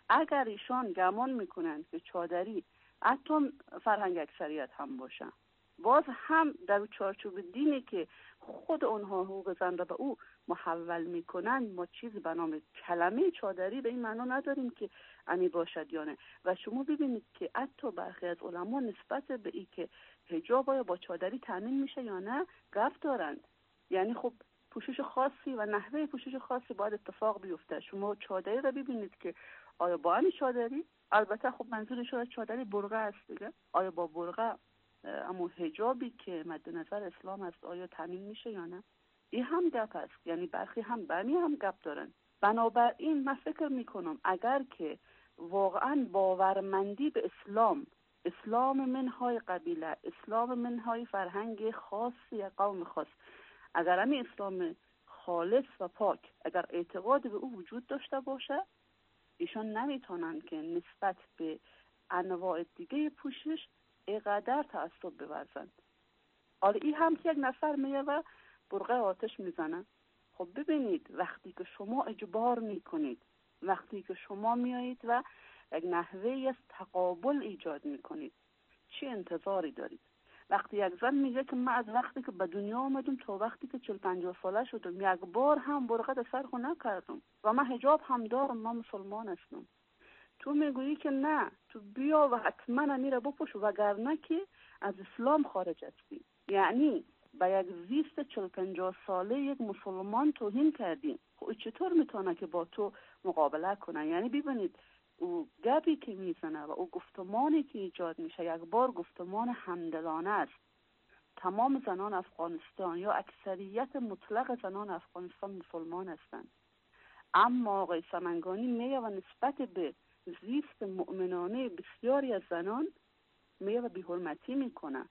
اگر ایشان گمان میکنند که چادری حتی فرهنگ اکثریت هم باشن، باز هم در چارچوب دینی که خود اونها حقوق زن را به او محول میکنند، ما چیزی به نام کلمه چادری به این معنا نداریم که امی باشد یا نه. و شما ببینید که حتی برخی از علما نسبت به این که حجاب آیا با چادری تامین میشه یا نه گفت دارند. یعنی خب پوشش خاصی و نحوه پوشش خاصی باید اتفاق بیفته. شما چادری را ببینید که آیا با همین چادری، البته خب منظورشون از چادری برقه است دیگه، آیا با برقه اما حجابی که مد نظر اسلام است آیا تامین میشه یا نه؟ این هم گپ است. یعنی برخی هم بنی هم گپ دارن. بنابراین من فکر میکنم اگر که واقعا باورمندی به اسلام منهای قبیله، اسلام منهای فرهنگ خاص یا قوم خاص، اگر همین اسلام خالص و پاک اگر اعتقاد به او وجود داشته باشه، ایشان نمیتونن که نسبت به انواع دیگه پوشش اینقدر تعصب بورزند. حالا این هم که یک نفر میه و برقه آتش میزنه. خب ببینید وقتی که شما اجبار میکنید، وقتی که شما میایید و یک نحوه از تقابل ایجاد میکنید، چی انتظاری دارید؟ وقتی یک زن میگه که من از وقتی که به دنیا آمدم تا وقتی که 40-50 ساله شدم یک بار هم برقه در سر خود نکردم و من حجاب هم دارم، من مسلمان هستم، تو میگویی که نه، تو بیا و حتما امیره بپوش وگرنه که از اسلام خارج هستی. یعنی به یک زیست 40-50 ساله یک مسلمان توهین کردیم. خب چطور میتونه که با تو مقابله کنه؟ یعنی ببینید او گپی که میزنه و او گفتمانی که ایجاد میشه یک بار گفتمان همدلانه است. تمام زنان افغانستان یا اکثریت مطلق زنان افغانستان مسلمان هستند، اما آقای سمنگانی میگه و نسبت به زیست مؤمنانه بسیاری از زنان میگه و بی‌حرمتی میکنه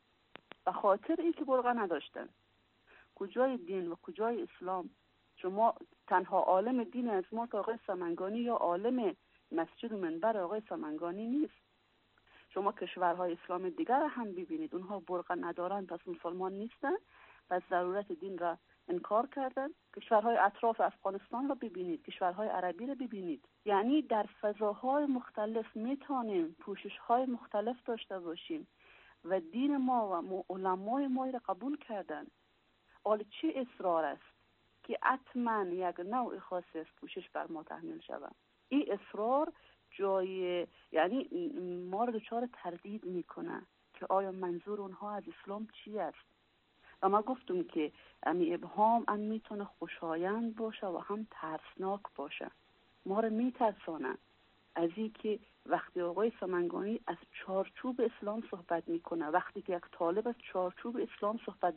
به خاطر اینکه برقه نداشتن. کجای دین و کجای اسلام؟ شما تنها عالم دین از ما که آقای سمنگانی یا عالم مسجد و منبر آقای سمنگانی نیست. شما کشورهای اسلام دیگر هم ببینید، اونها برقه ندارن پس مسلمان نیستن، پس ضرورت دین را انکار کردن. کشورهای اطراف افغانستان را ببینید، کشورهای عربی را ببینید. یعنی در فضاهای مختلف میتونیم پوشش‌های مختلف داشته باشیم و دین ما و علمای ما را قبول کردن. حالا چه اصرار است که حتما یک نوع خاصی از پوشش بر ما تحمیل شود؟ این اصرار جای یعنی ما را دچار تردید میکنه که آیا منظور اونها از اسلام چی است. و ما گفتم که امی ابهام هم میتونه خوشایند باشه و هم ترسناک باشه. ما را میترسانه از این که وقتی آقای سمنگانی از چارچوب اسلام صحبت میکنه، وقتی که یک طالب از چارچوب اسلام صحبت،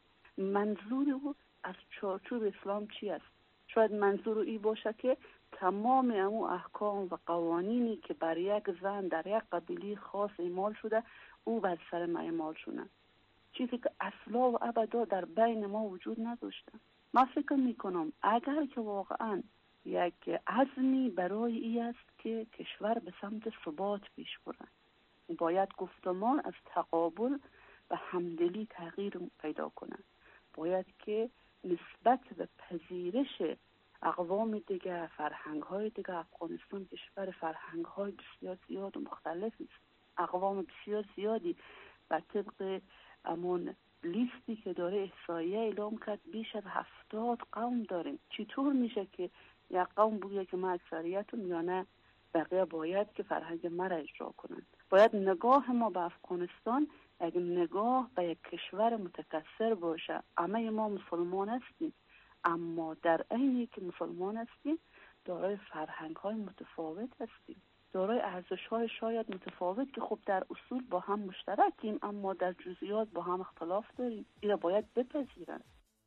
منظور او از چارچوب اسلام چی است؟ شاید منظور ای باشه که تمام امو احکام و قوانینی که بر یک زن در یک قبیله خاص اعمال شده او بر سر ما اعمال شده، چیزی که اصلا و ابدا در بین ما وجود نداشته. من فکر میکنم اگر که واقعا یک عزمی برای ای است که کشور به سمت ثبات پیش بره، باید گفتمان از تقابل و همدلی تغییر پیدا کنه. باید که نسبت به پذیرش اقوام دیگه، فرهنگ‌های دیگه، افغانستان کشور فرهنگ‌های بسیار زیاد و مختلفی است. اقوام بسیار زیادی و طبق امون لیستی که داره احصایه اعلام کرد بیش از 70 قوم داریم. چطور میشه که یک قوم بگه که ما اکثریتم یا نه بقیه باید که فرهنگ ما را اجرا کنند؟ باید نگاه ما به افغانستان یک نگاه به یک کشور متکثر باشه. همه ما مسلمان هستیم، اما در عینی که مسلمان هستیم دارای فرهنگ‌های متفاوت هستیم، دارای ارزش‌های شاید متفاوت که خب در اصول با هم مشترکیم اما در جزئیات با هم اختلاف داریم. این را باید بپذیرن.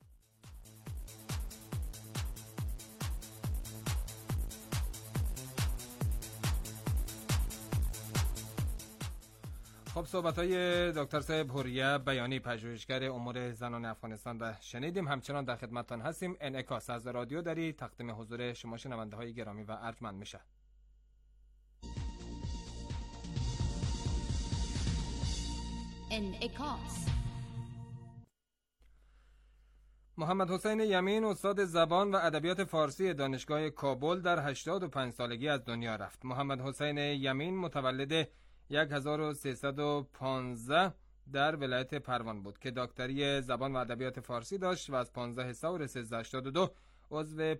خب صحبت‌های دکتر صاحب حوریه بیانی، پژوهشگر امور زنان افغانستان را شنیدیم. همچنان در خدمتتان هستیم. انعکاس از رادیو داری تقدیم حضور شما شنونده‌های گرامی و ارجمند میشه. انعکاس. محمد حسین یمین استاد زبان و ادبیات فارسی دانشگاه کابل در 85 سالگی از دنیا رفت. محمد حسین یمین متولد 1315 در ولایت پروان بود که دکتری زبان و ادبیات فارسی داشت و از 15 ثور 1382 عضو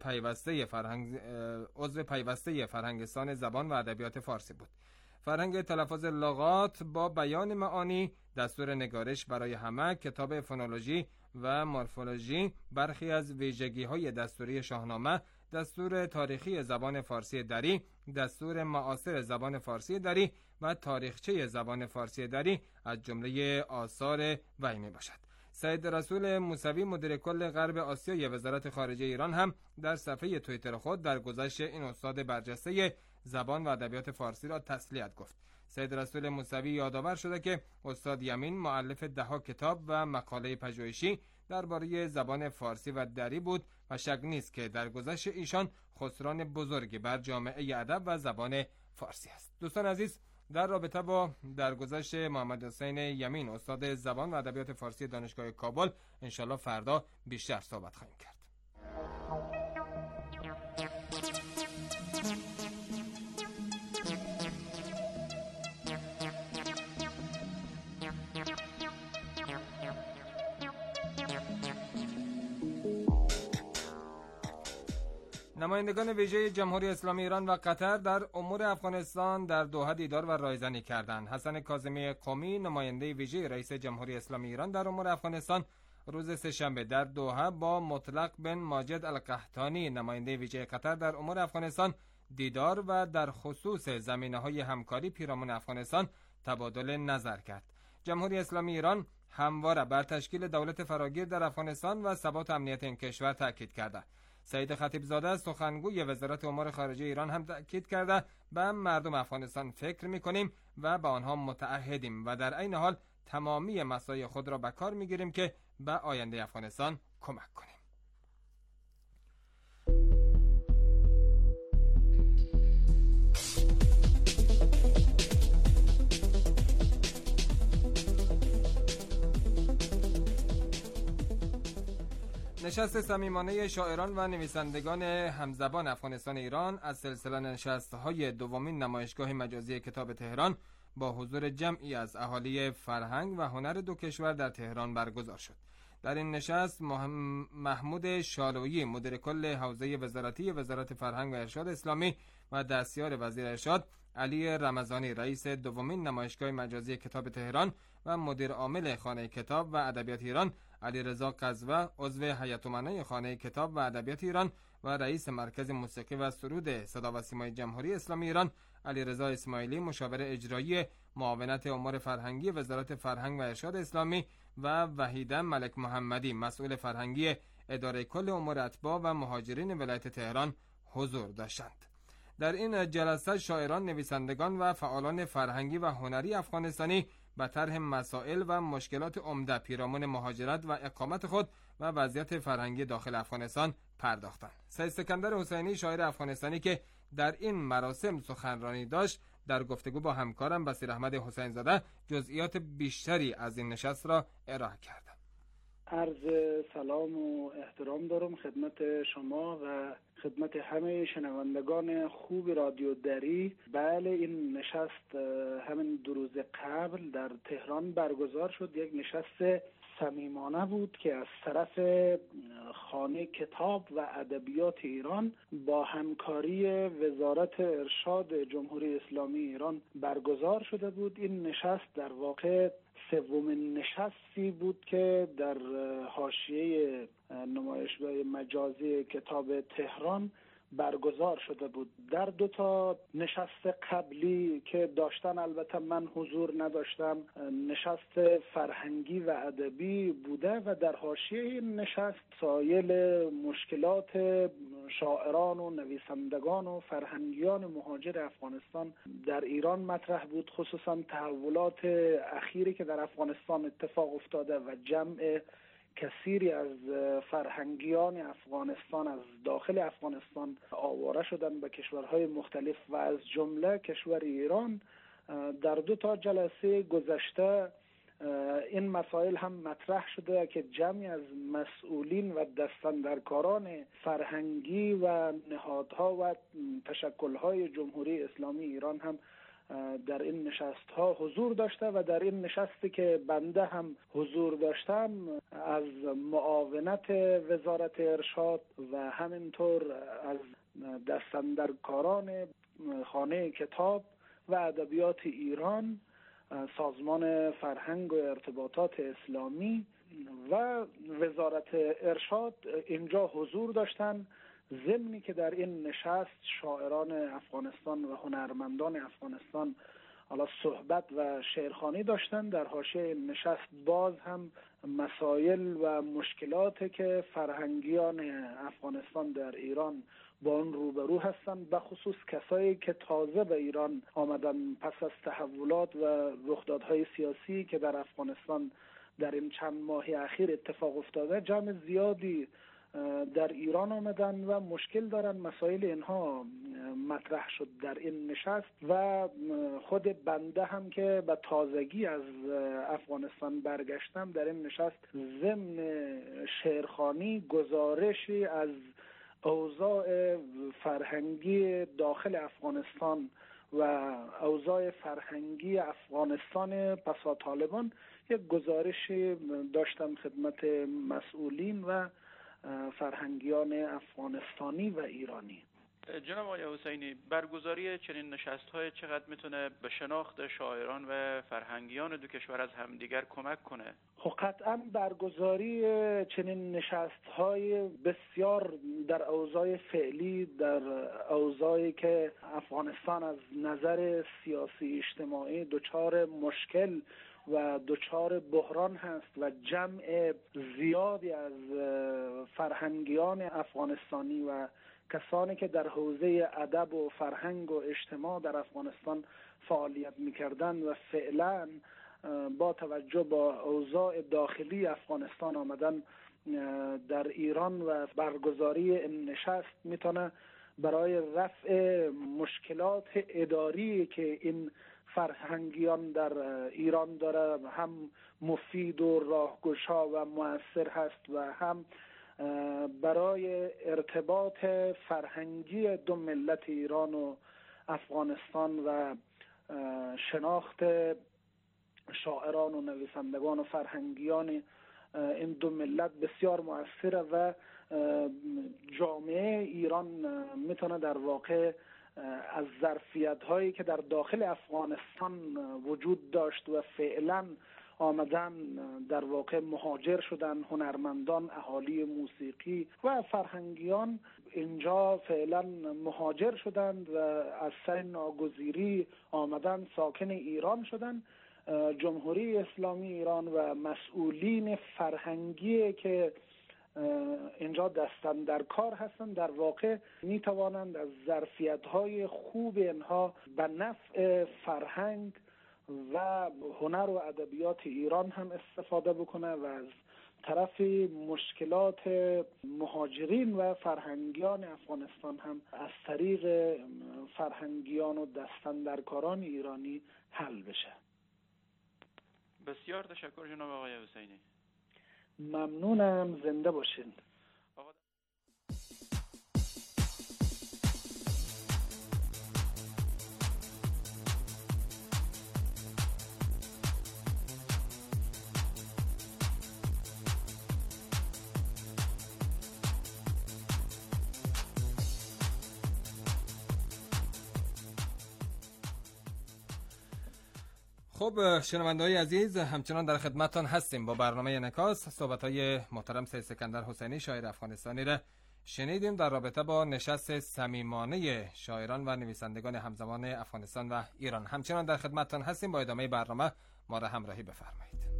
پیوسته فرهنگستان زبان و ادبیات فارسی بود. فرهنگ تلفظ لغات با بیان معانی، دستور نگارش برای همه، کتاب فونولوژی و مورفولوژی، برخی از ویژگی‌های دستوری شاهنامه، دستور تاریخی زبان فارسی دری، دستور معاصر زبان فارسی دری و تاریخچه زبان فارسی دری از جمله آثار وی میباشد. سید رسول موسوی مدیر کل غرب آسیای وزارت خارجه ایران هم در صفحه توییتر خود در گذشت این استاد برجسته زبان و ادبیات فارسی را تسلیت گفت. سید رسول موسوی یادآور شده که استاد یمین مؤلف 10 کتاب و مقاله پژوهشی درباره زبان فارسی و دری بود و شک نیست که در گذشت ایشان خسران بزرگی بر جامعه ادب و زبان فارسی است. دوستان عزیز، در رابطه با درگذشت محمد حسین یمین استاد زبان و ادبیات فارسی دانشگاه کابل انشالله فردا بیشتر صحبت خواهیم کرد. نمایندگان ویژه جمهوری اسلامی ایران و قطر در امور افغانستان در دوحه دیدار و رایزنی کردند. حسن کاظمی قمی، نماینده ویژه رئیس جمهوری اسلامی ایران در امور افغانستان، روز سه‌شنبه در دوحه با مطلق بن ماجد القحطانی، نماینده ویژه قطر در امور افغانستان، دیدار و در خصوص زمینه‌های همکاری پیرامون افغانستان تبادل نظر کرد. جمهوری اسلامی ایران همواره بر تشکیل دولت فراگیر در افغانستان و ثبات امنیت این کشور تاکید کرده. سعید خطیبزاده سخنگوی وزارت امور خارجه ایران هم تاکید کرده به مردم افغانستان فکر می‌کنیم و به آنها متعهدیم و در عین حال تمامی مساعی خود را به کار می‌گیریم که به آینده افغانستان کمک کنیم. نشست صمیمانه شاعران و نویسندگان همزبان افغانستان ایران از سلسله نشست‌های دومین نمایشگاه مجازی کتاب تهران با حضور جمعی از اهالی فرهنگ و هنر دو کشور در تهران برگزار شد. در این نشست محمود شالویی مدیر کل حوزه وزارتی وزارت فرهنگ و ارشاد اسلامی و دستیار وزیر ارشاد، علی رمضانی رئیس دومین نمایشگاه مجازی کتاب تهران و مدیر عامل خانه کتاب و ادبیات ایران، علیرضا قزوه عضو هیئت امنای خانه کتاب و ادبیات ایران و رئیس مرکز موسیقی و سرود صدا و سیمای جمهوری اسلامی ایران، علیرضا اسماعیلی مشاور اجرایی معاونت امور فرهنگی وزارت فرهنگ و ارشاد اسلامی و وحیده ملک محمدی مسئول فرهنگی اداره کل امور اتباع و مهاجرین ولایت تهران حضور داشتند. در این جلسه شاعران، نویسندگان و فعالان فرهنگی و هنری افغانستانی به طرح مسائل و مشکلات عمده پیرامون مهاجرت و اقامت خود و وضعیت فرهنگی داخل افغانستان پرداختند. سید سکندر حسینی شاعر افغانستانی که در این مراسم سخنرانی داشت، در گفتگو با همکارم بصیر احمد حسین زاده جزئیات بیشتری از این نشست را ارائه کرد. عرض سلام و احترام دارم خدمت شما و خدمت همه شنوندگان خوب رادیو دری. بله، این نشست همین 2 روز قبل در تهران برگزار شد. یک نشست صمیمانه بود که از طرف خانه کتاب و ادبیات ایران با همکاری وزارت ارشاد جمهوری اسلامی ایران برگزار شده بود. این نشست در واقع سومین نشستی بود که در حاشیه نمایشگاه مجازی کتاب تهران برگزار شده بود. در 2 تا نشست قبلی که داشتن، البته من حضور نداشتم، نشست فرهنگی و ادبی بوده و در حاشیه این نشست سایر مشکلات شاعران و نویسندگان و فرهنگیان مهاجر افغانستان در ایران مطرح بود، خصوصا تحولات اخیری که در افغانستان اتفاق افتاده و جمع کثیری از فرهنگیان افغانستان از داخل افغانستان آواره شدن به کشورهای مختلف و از جمله کشور ایران. در 2 تا جلسه گذشته این مسائل هم مطرح شده که جمعی از مسئولین و دستاندرکاران فرهنگی و نهادها و تشکل‌های جمهوری اسلامی ایران هم در این نشست‌ها حضور داشته و در این نشستی که بنده هم حضور داشتم از معاونت وزارت ارشاد و همینطور از دستاندرکاران خانه کتاب و ادبیات ایران، سازمان فرهنگ و ارتباطات اسلامی و وزارت ارشاد اینجا حضور داشتن، ضمنی که در این نشست شاعران افغانستان و هنرمندان افغانستان حالا صحبت و شعرخوانی داشتن. در حاشیه این نشست باز هم مسائل و مشکلاتی که فرهنگیان افغانستان در ایران با اون روبرو هستند، به خصوص کسایی که تازه به ایران آمدن پس از تحولات و رخدادهای سیاسی که در افغانستان در این چند ماه اخیر اتفاق افتاده، جمع زیادی در ایران آمدن و مشکل دارن. مسائل اینها مطرح شد در این نشست و خود بنده هم که به تازگی از افغانستان برگشتم در این نشست ضمن شعرخوانی گزارشی از اوضاع فرهنگی داخل افغانستان و اوضاع فرهنگی افغانستان پس از طالبان یک گزارشی داشتم خدمت مسئولین و فرهنگیان افغانستانی و ایرانی. جناب آقای حسینی، برگزاری چنین نشست‌های چقدر میتونه به شناخت شاعران و فرهنگیان دو کشور از همدیگر کمک کنه؟ خب قطعا برگزاری چنین نشست‌های بسیار در اوضاع فعلی، در اوضاعی که افغانستان از نظر سیاسی اجتماعی دچار مشکل و دچار بحران هست و جمع زیادی از فرهنگیان افغانستانی و کسانی که در حوزه ادب و فرهنگ و اجتماع در افغانستان فعالیت می‌کردند و فعلا با توجه با اوضاع داخلی افغانستان آمدن در ایران و برگزاری این نشست میتونه برای رفع مشکلات اداری که این فرهنگیان در ایران داره هم مفید و راهگشا و مؤثر هست و هم برای ارتباط فرهنگی دو ملت ایران و افغانستان و شناخت شاعران و نویسندگان و فرهنگیان این دو ملت بسیار مؤثره و جامعه ایران میتونه در واقع از ظرفیت هایی که در داخل افغانستان وجود داشت و فعلا آمدن در واقع مهاجر شدن، هنرمندان، اهالی موسیقی و فرهنگیان اینجا فعلا مهاجر شدند و از سر ناگزیری آمدن ساکن ایران شدند. جمهوری اسلامی ایران و مسئولین فرهنگی که اینجا دستن در کار هستند در واقع می توانند از ظرفیت‌های خوب اینها به نفع فرهنگ و هنر و ادبیات ایران هم استفاده بکنه و از طرف مشکلات مهاجرین و فرهنگیان افغانستان هم از طریق فرهنگیان و دستاندرکاران ایرانی حل بشه. بسیار تشکر جناب آقای حسینی. ممنونم، زنده باشین. خب شنونده‌های عزیز، همچنان در خدمتتان هستیم با برنامه انعکاس. صحبت‌های محترم سید سکندر حسینی شاعر افغانستانی را شنیدیم در رابطه با نشست صمیمانه شاعران و نویسندگان همزمان افغانستان و ایران. همچنان در خدمتتان هستیم، با ادامه برنامه ما را همراهی بفرمایید.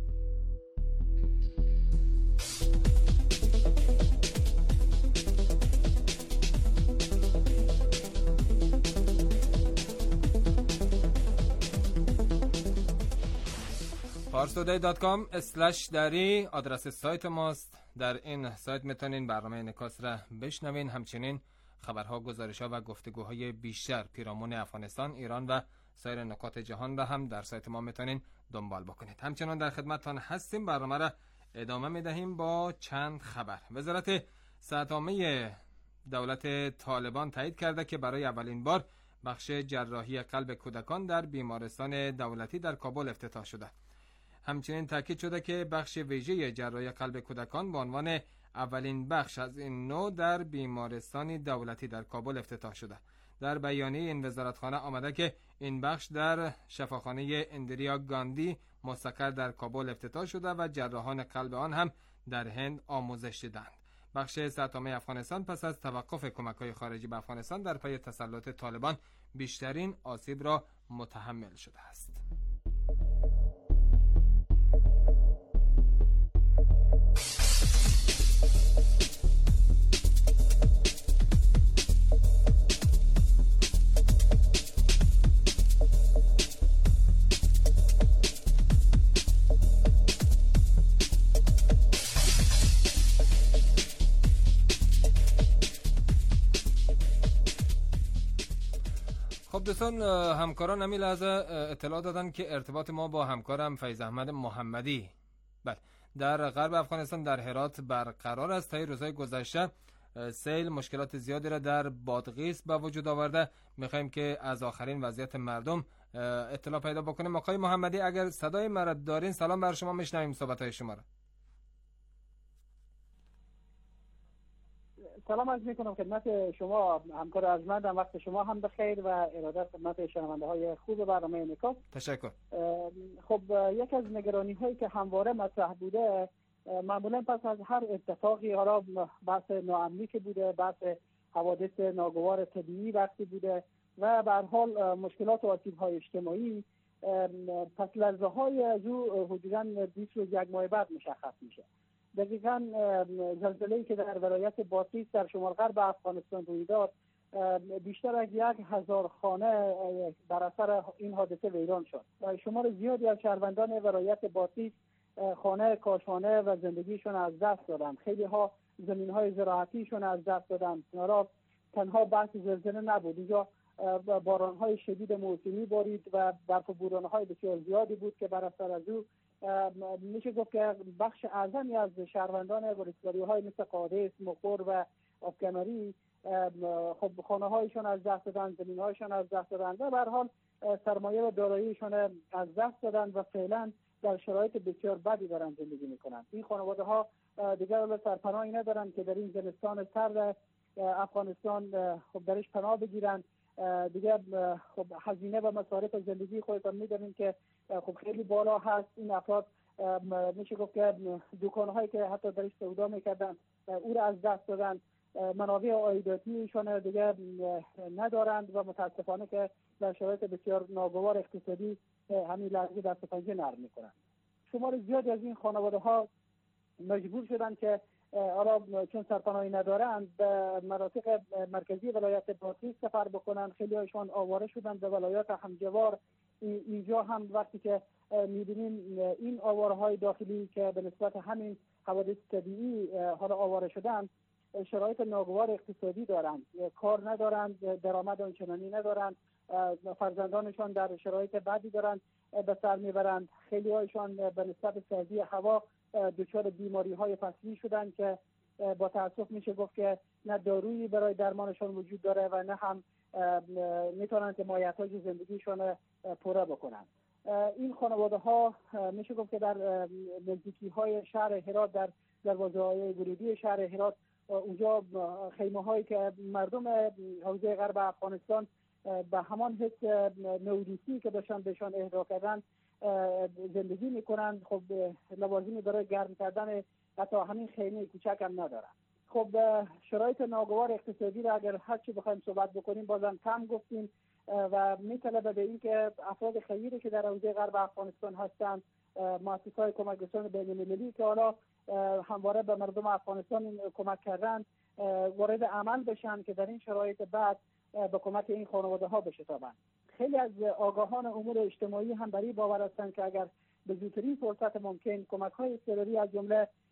parstoday.com/dari آدرس سایت ماست. در این سایت میتونین برنامه انعکاس را بشنوین، همچنین خبرها، گزارش‌ها و گفتگوهای بیشتر پیرامون افغانستان، ایران و سایر نقاط جهان را هم در سایت ما میتونین دنبال بکنید. همچنان در خدمتتان هستیم. برنامه را ادامه میدهیم با چند خبر. وزارت صحت‌عامه دولت طالبان تایید کرده که برای اولین بار بخش جراحی قلب کودکان در بیمارستان دولتی در کابل افتتاح شده. همچنین تاکید شده که بخش ویژه جراحی قلب کودکان به عنوان اولین بخش از این نوع در بیمارستان دولتی در کابل افتتاح شده. در بیانیه این وزارتخانه آمده که این بخش در شفاخانه اندریا گاندی مستقر در کابل افتتاح شده و جراحان قلب آن هم در هند آموزش دیدند. بخش صحت‌عامه افغانستان پس از توقف کمک‌های خارجی به افغانستان در پی تسلط طالبان بیشترین آسیب را متحمل شده است. خب دوستان، همکاران همین لحظه اطلاع دادن که ارتباط ما با همکارم فیض احمد محمدی در غرب افغانستان در هرات برقرار است. طی روزهای گذشته سیل مشکلات زیادی را در بادغیس به وجود آورده. میخوایم که از آخرین وضعیت مردم اطلاع پیدا بکنیم. آقای محمدی، اگر صدای مرا دارین، سلام بر شما، میشنویم صحبت‌های شما را. سلام عرض میکنم خدمت شما همکار ارجمندم. وقت شما هم بخیر و ارادت خدمت شنونده های خوب برنامه نکات. تشکر. خب یک از نگرانی هایی که همواره مطرح بوده، معمولا پس از هر اتفاقی، حالا بحث ناامنی که بوده، بحث حوادث ناگوار طبیعی وقتی بوده و به هر حال مشکلات و آسیب های اجتماعی، پس لرزه های از او حدوداً 20 روز یک ماه بعد مشخص میشه. دقیقاً زلزله‌ای که در ولایت بادغیس در شمال غرب افغانستان روی داد، بیشتر از 1000 خانه بر اثر این حادثه ویران شد. شمار زیادی از شهروندان ولایت بادغیس خانه، کاشانه و زندگیشون از دست دادن. خیلی ها زمین‌های زراعتیشون از دست دادن. تنها بحث زلزله نبود، اینجا باران‌های شدید موسمی بارید و برف و بوران‌های بسیار زیادی بود که بر اثر از او میشه گفت که بخش اعظمی از شهروندان ولسوالی‌های مثل قادس، مخور و آبکمری خب خانه‌هایشون از دست دادن، زمین‌هایشون از دست دادن و به هر حال سرمایه و داراییشون از دست دادن و فعلا در شرایط بسیار بدی دارن زندگی میکنن. این خانواده‌ها دیگر سرپناهی ندارن که در این زمستان سرد افغانستان خب درش پناه بگیرن. دیگه خب هزینه و مصارف زندگی خودتان می‌دونید که خب خیلی بالا هست. این افراد میشه گفت که دکان‌هایی که حتی درش سودا می‌کردن او را از دست دادن، منابع عایداتیشون دیگه ندارند و متاسفانه که در شرایط بسیار ناگوار اقتصادی همین لحظه دست پنجه نرم می‌کنند. شمار زیادی از این خانواده‌ها مجبور شدن که حالا چون سرپناهی ندارند به مناطق مرکزی ولایت بادغیس سفر بکنن. خیلی هایشان آواره شدن به ولایات همجوار. اینجا هم وقتی که می‌بینیم این آوارهای داخلی که به نسبت همین حوادث طبیعی حالا آواره شدن، شرایط ناگوار اقتصادی دارند، کار ندارند، درآمد آنچنانی ندارند، فرزندانشان در شرایط بدی دارند به سر میبرند. خیلی هایشان به نسبت سردی هوا دچار بیماری‌های فصلی شدن که با تأسف میشه گفت که نه دارویی برای درمانشان وجود داره و نه هم میتونن که مایحتاج زندگیشون پوره بکنن. این خانواده‌ها میشه گفت که در نزدیکی‌های شهر هرات، در دروازه‌های ورودی شهر هرات، اونجا خیمه‌هایی که مردم حوزه غرب افغانستان به همان حس نودوسی که داشتن بهشان اهدا کردن زندگی میکنن. خب لوازمی برای گرم کردن حتی همین خیمه کوچک هم ندارن. خب شرایط ناگوار اقتصادی را اگر هر چی بخوایم صحبت بکنیم بازم کم گفتیم و میطلبه به این که افراد خیری که در حوزه غرب افغانستان هستند، مؤسسه‌های کمک رسان بین‌المللی که حالا همواره به مردم افغانستان کمک کردن، وارد عمل بشن که در این شرایط بعد به کمک این خانواده‌ها بشتابند. خیلی از آگاهان امور اجتماعی هم بر این باور هستند که اگر به زودترین فرصت ممکن کمک‌های اضطراری از جمله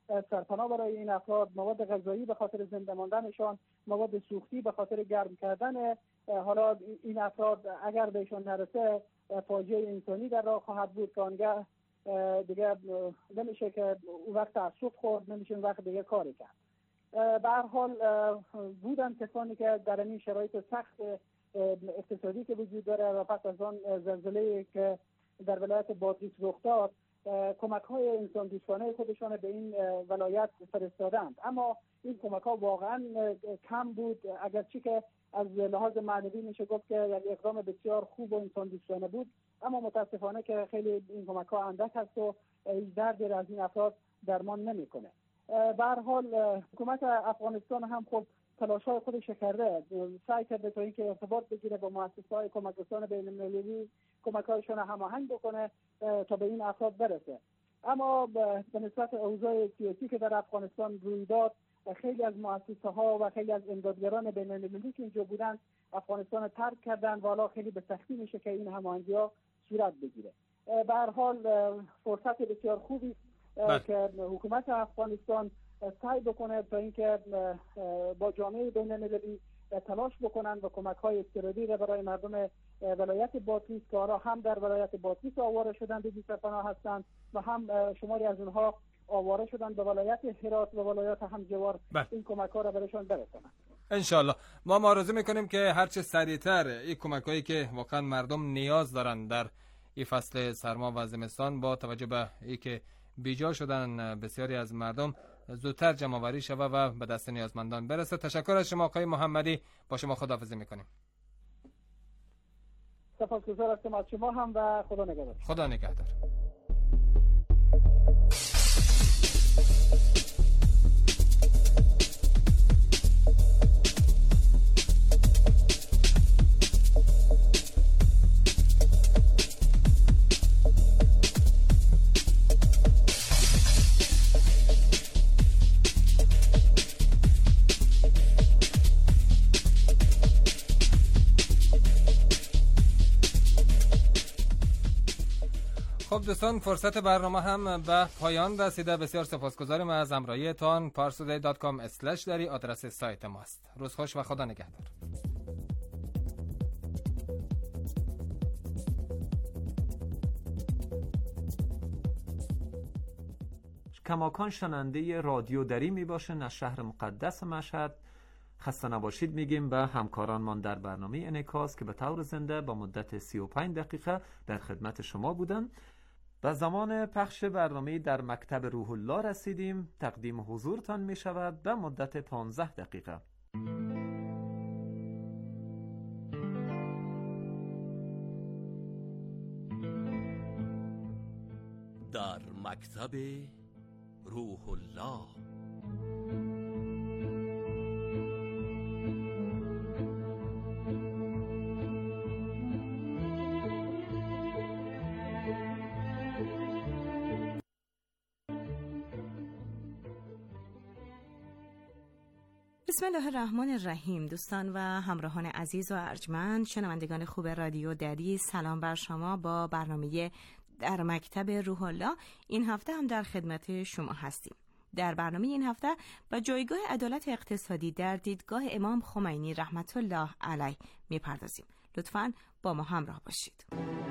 سرپناه برای این افراد، مواد غذایی به خاطر زنده ماندنشان، مواد سوختی به خاطر گرم کردن حالا این افراد اگر بهشون نرسه فاجعه انسانی در راه خواهد بود که آنگاه دیگه نمیشه که اون وقت تعصب خورد، نمیشه اون وقت دیگه کاری کرد. به هر حال بودن کسانی که در این شرایط سخت اقتصادی که وجود داره و پس از آن زلزله که در ولایت بادغیس رخ داد کمک‌های انسان دوستانه خودشان به این ولایت فرستادند، اما این کمک‌ها واقعا کم بود، اگرچه که از لحاظ معنوی میشه گفت که یک اقدام بسیار خوب و انسان دوستانه بود، اما متاسفانه که خیلی این کمک‌ها اندک هست و هیچ دردی از این افراد درمان نمی‌کنه. به هر حال حکومت افغانستان هم خب تلاش‌های خودش کرده، سعی کرده تا اینکه ارتباط بگیره با مؤسسه‌های کمک رسان بین‌المللی، کمک‌هایشون هماهنگ بکنه تا به این افراد برسه. اما به نسبت اوضاع سیاسی که در افغانستان روی داد، خیلی از مؤسسه‌ها و خیلی از امدادگران بین‌المللی که اینجا بودن افغانستان ترک کردن و حالا خیلی به سختی میشه که این هماهنگی‌ها صورت بگیره. به هر حال فرصت بسیار خوبی که حکومت افغانستان سعی بکنه تا اینکه با جامعه بین‌المللی تلاش بکنن و کمک‌های اضطراری را برای مردم ولایت بادغیس که آنها هم در ولایت بادغیس آواره شدن به سرپناه هستند و هم شماری از اونها آواره شدن به ولایت هرات و ولایات همجوار، این کمک‌ها را برایشان برسونن. انشالله ما آرزو میکنیم که هرچه سریعتر این کمک‌هایی که واقعا مردم نیاز دارن در این فصل سرما و زمستان با توجه به اینکه بیجا شدن بسیاری از مردم زودتر جمع‌آوری شود و به دست نیازمندان برسه. تشکر از شما آقای محمدی، با شما خداحافظی میکنیم. سپاسگزار هستم از شما هم و خدا نگهدار. خدا نگهدار. خب دوستان، فرصت برنامه هم به پایان رسیده. بسیار سپاسگزاریم از همراهیتان. parstoday.com/dari آدرس سایت ماست. روز خوش و خدا نگهدار. کماکان شننده رادیو دری می باشن از شهر مقدس مشهد. خسته نباشید میگیم به همکارانمان در برنامه انعکاس که به طور زنده با مدت 35 دقیقه در خدمت شما بودن. و زمان پخش برنامه در مکتب روح الله رسیدیم. تقدیم حضورتان می شود به مدت 15 دقیقه. در مکتب روح الله. بسم الله الرحمن الرحیم. دوستان و همراهان عزیز و ارجمند، شنوندگان خوب رادیو دری، سلام بر شما با برنامه در مکتب روح الله. این هفته هم در خدمت شما هستیم. در برنامه این هفته به جایگاه عدالت اقتصادی در دیدگاه امام خمینی رحمت الله علیه میپردازیم. لطفاً با ما همراه باشید.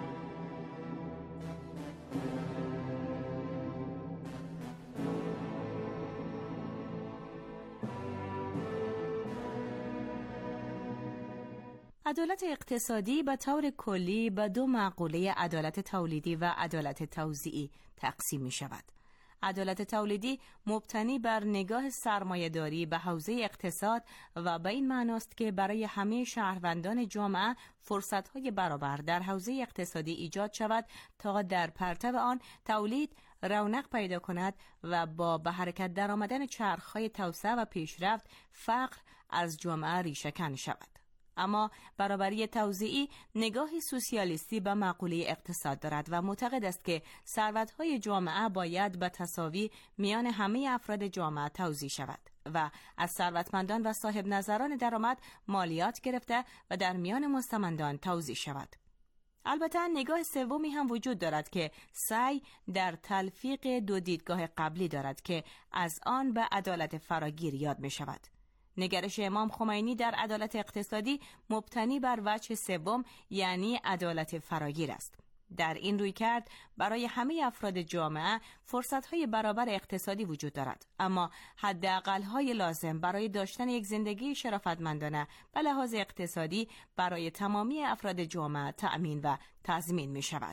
عدالت اقتصادی به طور کلی به دو مقوله عدالت تولیدی و عدالت توزیعی تقسیم می شود. عدالت تولیدی مبتنی بر نگاه سرمایه‌داری به حوزه اقتصاد و به این معناست که برای همه شهروندان جامعه فرصت‌های برابر در حوزه اقتصادی ایجاد شود تا در پرتو آن تولید رونق پیدا کند و با به حرکت درآمدن چرخ‌های توسعه و پیشرفت فقر از جامعه ریشه‌کن شود. اما برابری توزیعی نگاهی سوسیالیستی به مقوله اقتصاد دارد و معتقد است که ثروت‌های جامعه باید به تساوی میان همه افراد جامعه توزیع شود و از ثروتمندان و صاحب نظران درآمد مالیات گرفته و در میان مستمندان توزیع شود. البته نگاه سومی هم وجود دارد که سعی در تلفیق دو دیدگاه قبلی دارد که از آن به عدالت فراگیر یاد می شود. نگرش امام خمینی در عدالت اقتصادی مبتنی بر وجه سوم، یعنی عدالت فراگیر است. در این رویکرد برای همه افراد جامعه فرصت‌های برابر اقتصادی وجود دارد، اما حداقل‌های لازم برای داشتن یک زندگی شرافتمندانه به لحاظ اقتصادی برای تمامی افراد جامعه تأمین و تضمین می‌شود.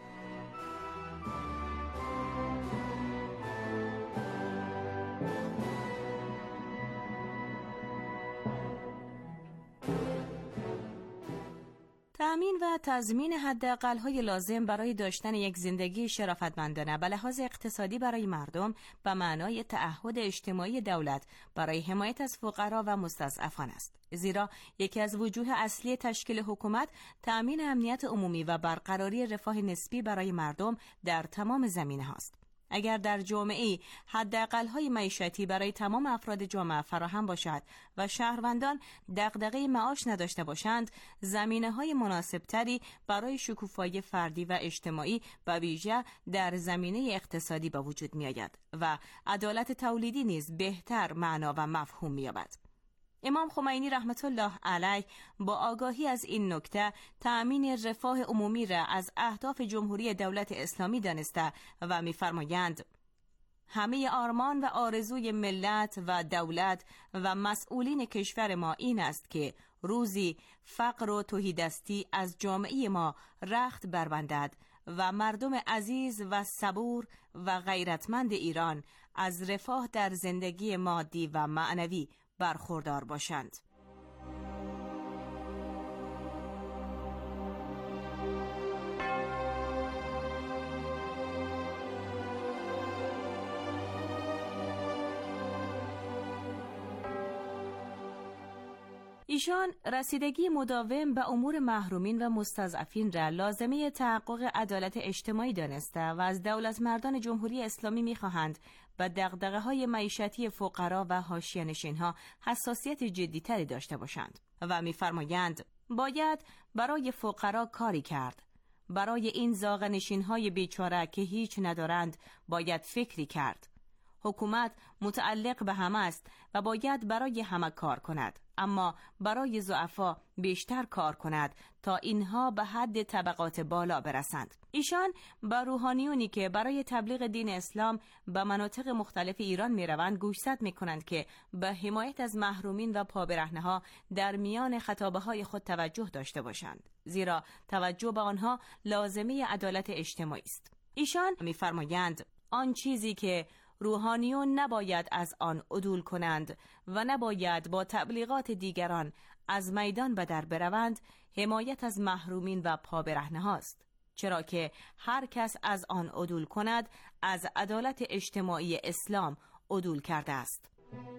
تأمین و تضمین حداقل‌های لازم برای داشتن یک زندگی شرافتمندانه به لحاظ اقتصادی برای مردم به معنای تعهد اجتماعی دولت برای حمایت از فقرا و مستضعفان است. زیرا یکی از وجوه اصلی تشکیل حکومت تأمین امنیت عمومی و برقراری رفاه نسبی برای مردم در تمام زمینه هاست. اگر در جامعه حداقل‌های معیشتی برای تمام افراد جامعه فراهم باشد و شهروندان دغدغه معاش نداشته باشند، زمینه‌های مناسبتری برای شکوفایی فردی و اجتماعی به ویژه در زمینه اقتصادی به وجود می‌آید و عدالت تولیدی نیز بهتر معنا و مفهوم می‌یابد. امام خمینی رحمت الله علیه با آگاهی از این نکته تأمین رفاه عمومی را از اهداف جمهوری دولت اسلامی دانسته و می‌فرمایند همه آرمان و آرزوی ملت و دولت و مسئولین کشور ما این است که روزی فقر و تهیدستی از جامعه ما رخت بربندد و مردم عزیز و صبور و غیرتمند ایران از رفاه در زندگی مادی و معنوی برخوردار باشند. ایشان رسیدگی مداوم به امور محرومین و مستضعفین را لازمه تحقق عدالت اجتماعی دانسته و از دولت مردان جمهوری اسلامی می‌خواهند به دغدغه‌های معیشتی فقرا و حاشیه‌نشین‌ها حساسیت جدی‌تری داشته باشند و می‌فرمایند باید برای فقرا کاری کرد. برای این زاغه‌نشین‌های بیچاره که هیچ ندارند باید فکری کرد. حکومت متعلق به همه است و باید برای همه کار کند، اما برای ضعفا بیشتر کار کند تا اینها به حد طبقات بالا برسند. ایشان به روحانیونی که برای تبلیغ دین اسلام به مناطق مختلف ایران می روند گوشزد می کنند که به حمایت از محرومین و پابرهنه ها در میان خطابه های خود توجه داشته باشند، زیرا توجه به آنها لازمه عدالت اجتماعی است. ایشان می فرمایند آن چیزی که روحانیون نباید از آن عدول کنند و نباید با تبلیغات دیگران از میدان به در بروند، حمایت از محرومین و پابرهنه هاست، چرا که هر کس از آن عدول کند از عدالت اجتماعی اسلام عدول کرده است.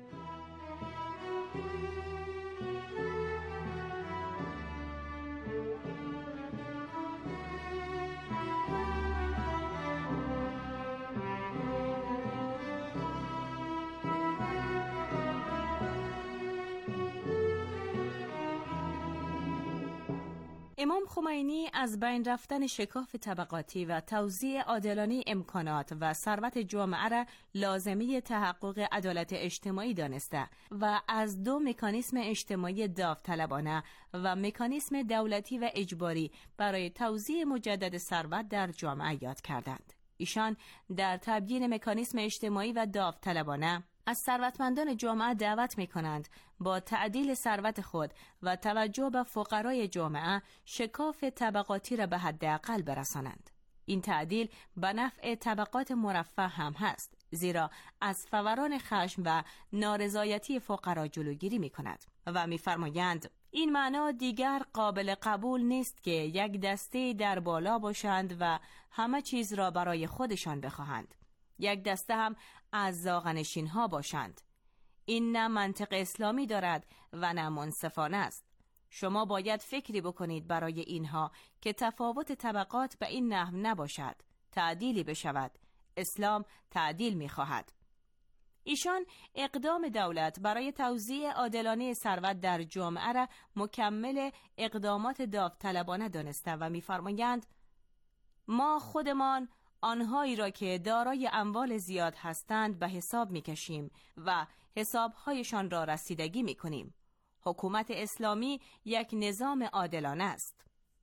امام خمینی از بین رفتن شکاف طبقاتی و توزیع عادلانه امکانات و ثروت جامعه را لازمه تحقق عدالت اجتماعی دانسته و از دو مکانیسم اجتماعی داوطلبانه و مکانیسم دولتی و اجباری برای توزیع مجدد ثروت در جامعه یاد کردند. ایشان در تبیین مکانیسم اجتماعی و داوطلبانه از ثروتمندان جامعه دعوت می‌کنند با تعدیل ثروت خود و توجه به فقرای جامعه شکاف طبقاتی را به حداقل برسانند. این تعدیل به نفع طبقات مرفه هم هست، زیرا از فوران خشم و نارضایتی فقرا جلوگیری می‌کند و می‌فرمایند این معنا دیگر قابل قبول نیست که یک دسته در بالا باشند و همه چیز را برای خودشان بخواهند، یک دسته هم از زاغه‌نشین ها باشند. این نه منطق اسلامی دارد و نه منصفانه است. شما باید فکری بکنید برای اینها که تفاوت طبقات به این نحو نباشد، تعدیلی بشود. اسلام تعدیل می خواهد. ایشان اقدام دولت برای توزیع عادلانه ثروت در جامعه را مکمل اقدامات داوطلبانه دانسته و می‌فرمایند ما خودمان آنهایی را که دارای اموال زیاد هستند به حساب می‌کشیم و حساب‌هایشان را رسیدگی می‌کنیم. حکومت اسلامی یک نظام عادلانه است.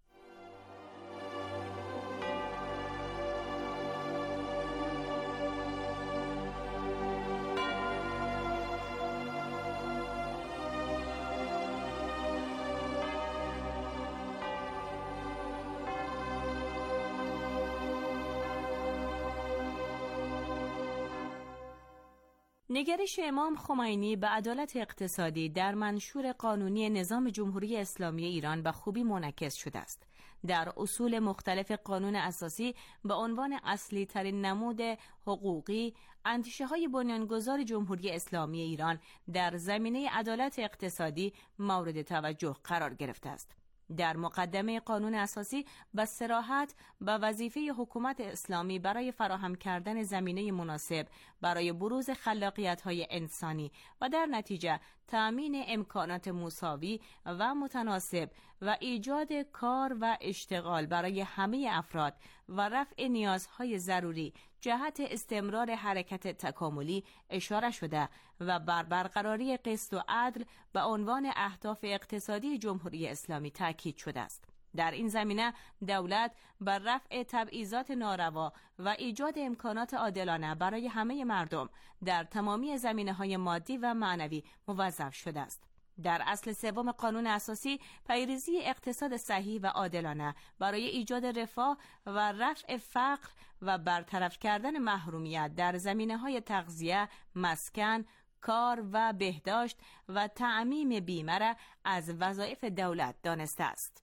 نگرش امام خمینی به عدالت اقتصادی در منشور قانونی نظام جمهوری اسلامی ایران به خوبی منعکس شده است. در اصول مختلف قانون اساسی به عنوان اصلی ترین نمود حقوقی، اندیشه های بنیانگذار جمهوری اسلامی ایران در زمینه عدالت اقتصادی مورد توجه قرار گرفته است. در مقدمه قانون اساسی به صراحت به وظیفه حکومت اسلامی برای فراهم کردن زمینه مناسب برای بروز خلاقیت‌های انسانی و در نتیجه تأمین امکانات مساوی و متناسب و ایجاد کار و اشتغال برای همه افراد و رفع نیازهای ضروری جهت استمرار حرکت تکاملی اشاره شده و بر برقراری قسط و عدل به عنوان اهداف اقتصادی جمهوری اسلامی تاکید شده است. در این زمینه دولت بر رفع تبعیضات ناروا و ایجاد امکانات عادلانه برای همه مردم در تمامی زمینه‌های مادی و معنوی موظف شده است. در اصل سوم قانون اساسی پیریزی اقتصاد صحیح و عادلانه برای ایجاد رفاه و رفع فقر و برطرف کردن محرومیت در زمینه‌های تغذیه، مسکن، کار و بهداشت و تعمیم بیمه را از وظایف دولت دانسته است.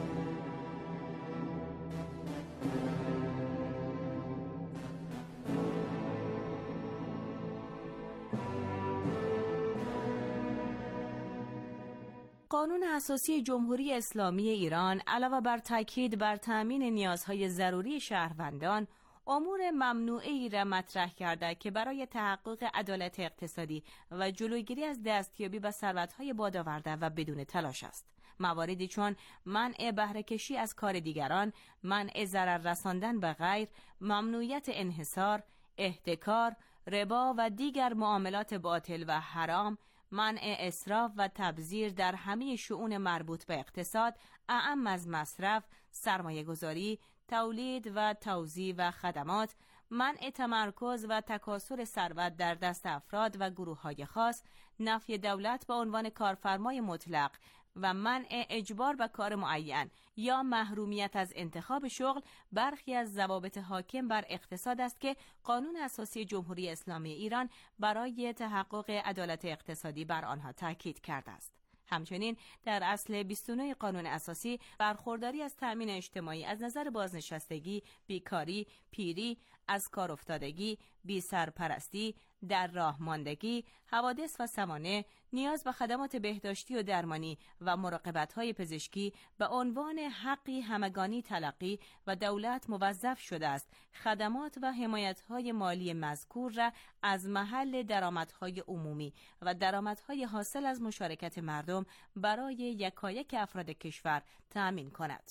قانون اساسی جمهوری اسلامی ایران علاوه بر تاکید بر تأمین نیازهای ضروری شهروندان، امور ممنوعه‌ای را مطرح کرده که برای تحقق عدالت اقتصادی و جلوگیری از دستیابی به ثروت‌های بادآورده و بدون تلاش است. مواردی چون منع بهره‌کشی از کار دیگران، منع ضرر رساندن به غیر، ممنوعیت انحصار، احتکار، ربا و دیگر معاملات باطل و حرام، منع اسراف و تبذیر در همه شؤون مربوط به اقتصاد، اعم از مصرف، سرمایه‌گذاری، تولید و توزیع و خدمات، منع تمرکز و تکاثر ثروت در دست افراد و گروه‌های خاص، نفی دولت به عنوان کارفرمای مطلق و منع اجبار به کار معین یا محرومیت از انتخاب شغل برخی از ضوابط حاکم بر اقتصاد است که قانون اساسی جمهوری اسلامی ایران برای تحقق عدالت اقتصادی بر آنها تاکید کرده است. همچنین در اصل 29 قانون اساسی برخورداری از تأمین اجتماعی از نظر بازنشستگی، بیکاری، پیری، از کار افتادگی، بی سرپرستی، در راه ماندگی، حوادث و سوانح، نیاز به خدمات بهداشتی و درمانی و مراقبت‌های پزشکی به عنوان حقی همگانی تلقی و دولت موظف شده است خدمات و حمایت‌های مالی مذکور را از محل درآمدهای عمومی و درآمدهای حاصل از مشارکت مردم برای یکایک افراد کشور تأمین کند.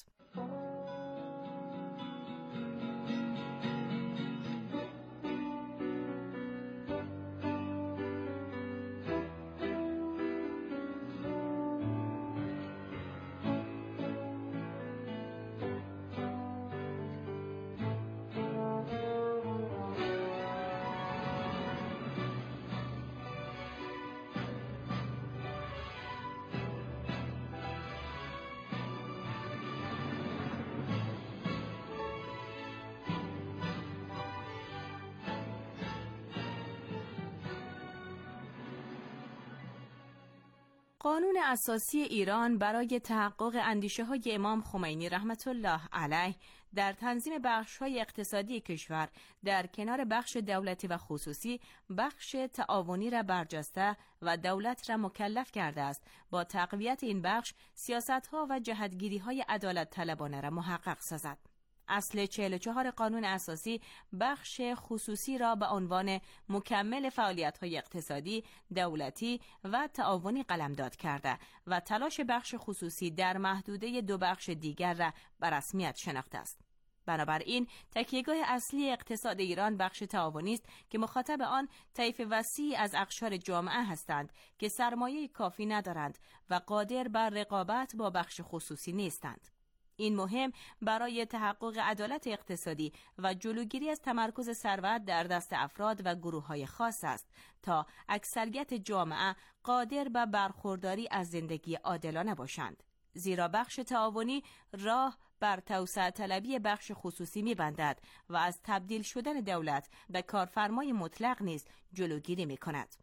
قانون اساسی ایران برای تحقق اندیشه‌های امام خمینی رحمت الله علیه در تنظیم بخش‌های اقتصادی کشور در کنار بخش دولتی و خصوصی بخش تعاونی را برجسته و دولت را مکلف کرده است با تقویت این بخش سیاست‌ها و جهتگیری‌های عدالت طلبانه را محقق سازد. اصل 44 قانون اساسی بخش خصوصی را به عنوان مکمل فعالیت‌های اقتصادی، دولتی و تعاونی قلمداد کرده و تلاش بخش خصوصی در محدوده دو بخش دیگر را به رسمیت شناخته است. بنابراین تکیهگاه اصلی اقتصاد ایران بخش تعاونی است که مخاطب آن طیف وسیع از اقشار جامعه هستند که سرمایه کافی ندارند و قادر بر رقابت با بخش خصوصی نیستند. این مهم برای تحقق عدالت اقتصادی و جلوگیری از تمرکز ثروت در دست افراد و گروه‌های خاص است تا اکثریت جامعه قادر به برخورداری از زندگی عادلانه باشند. زیرا بخش تعاونی راه بر توسعه طلبی بخش خصوصی می‌بندد و از تبدیل شدن دولت به کارفرمای مطلق نیز جلوگیری می‌کند.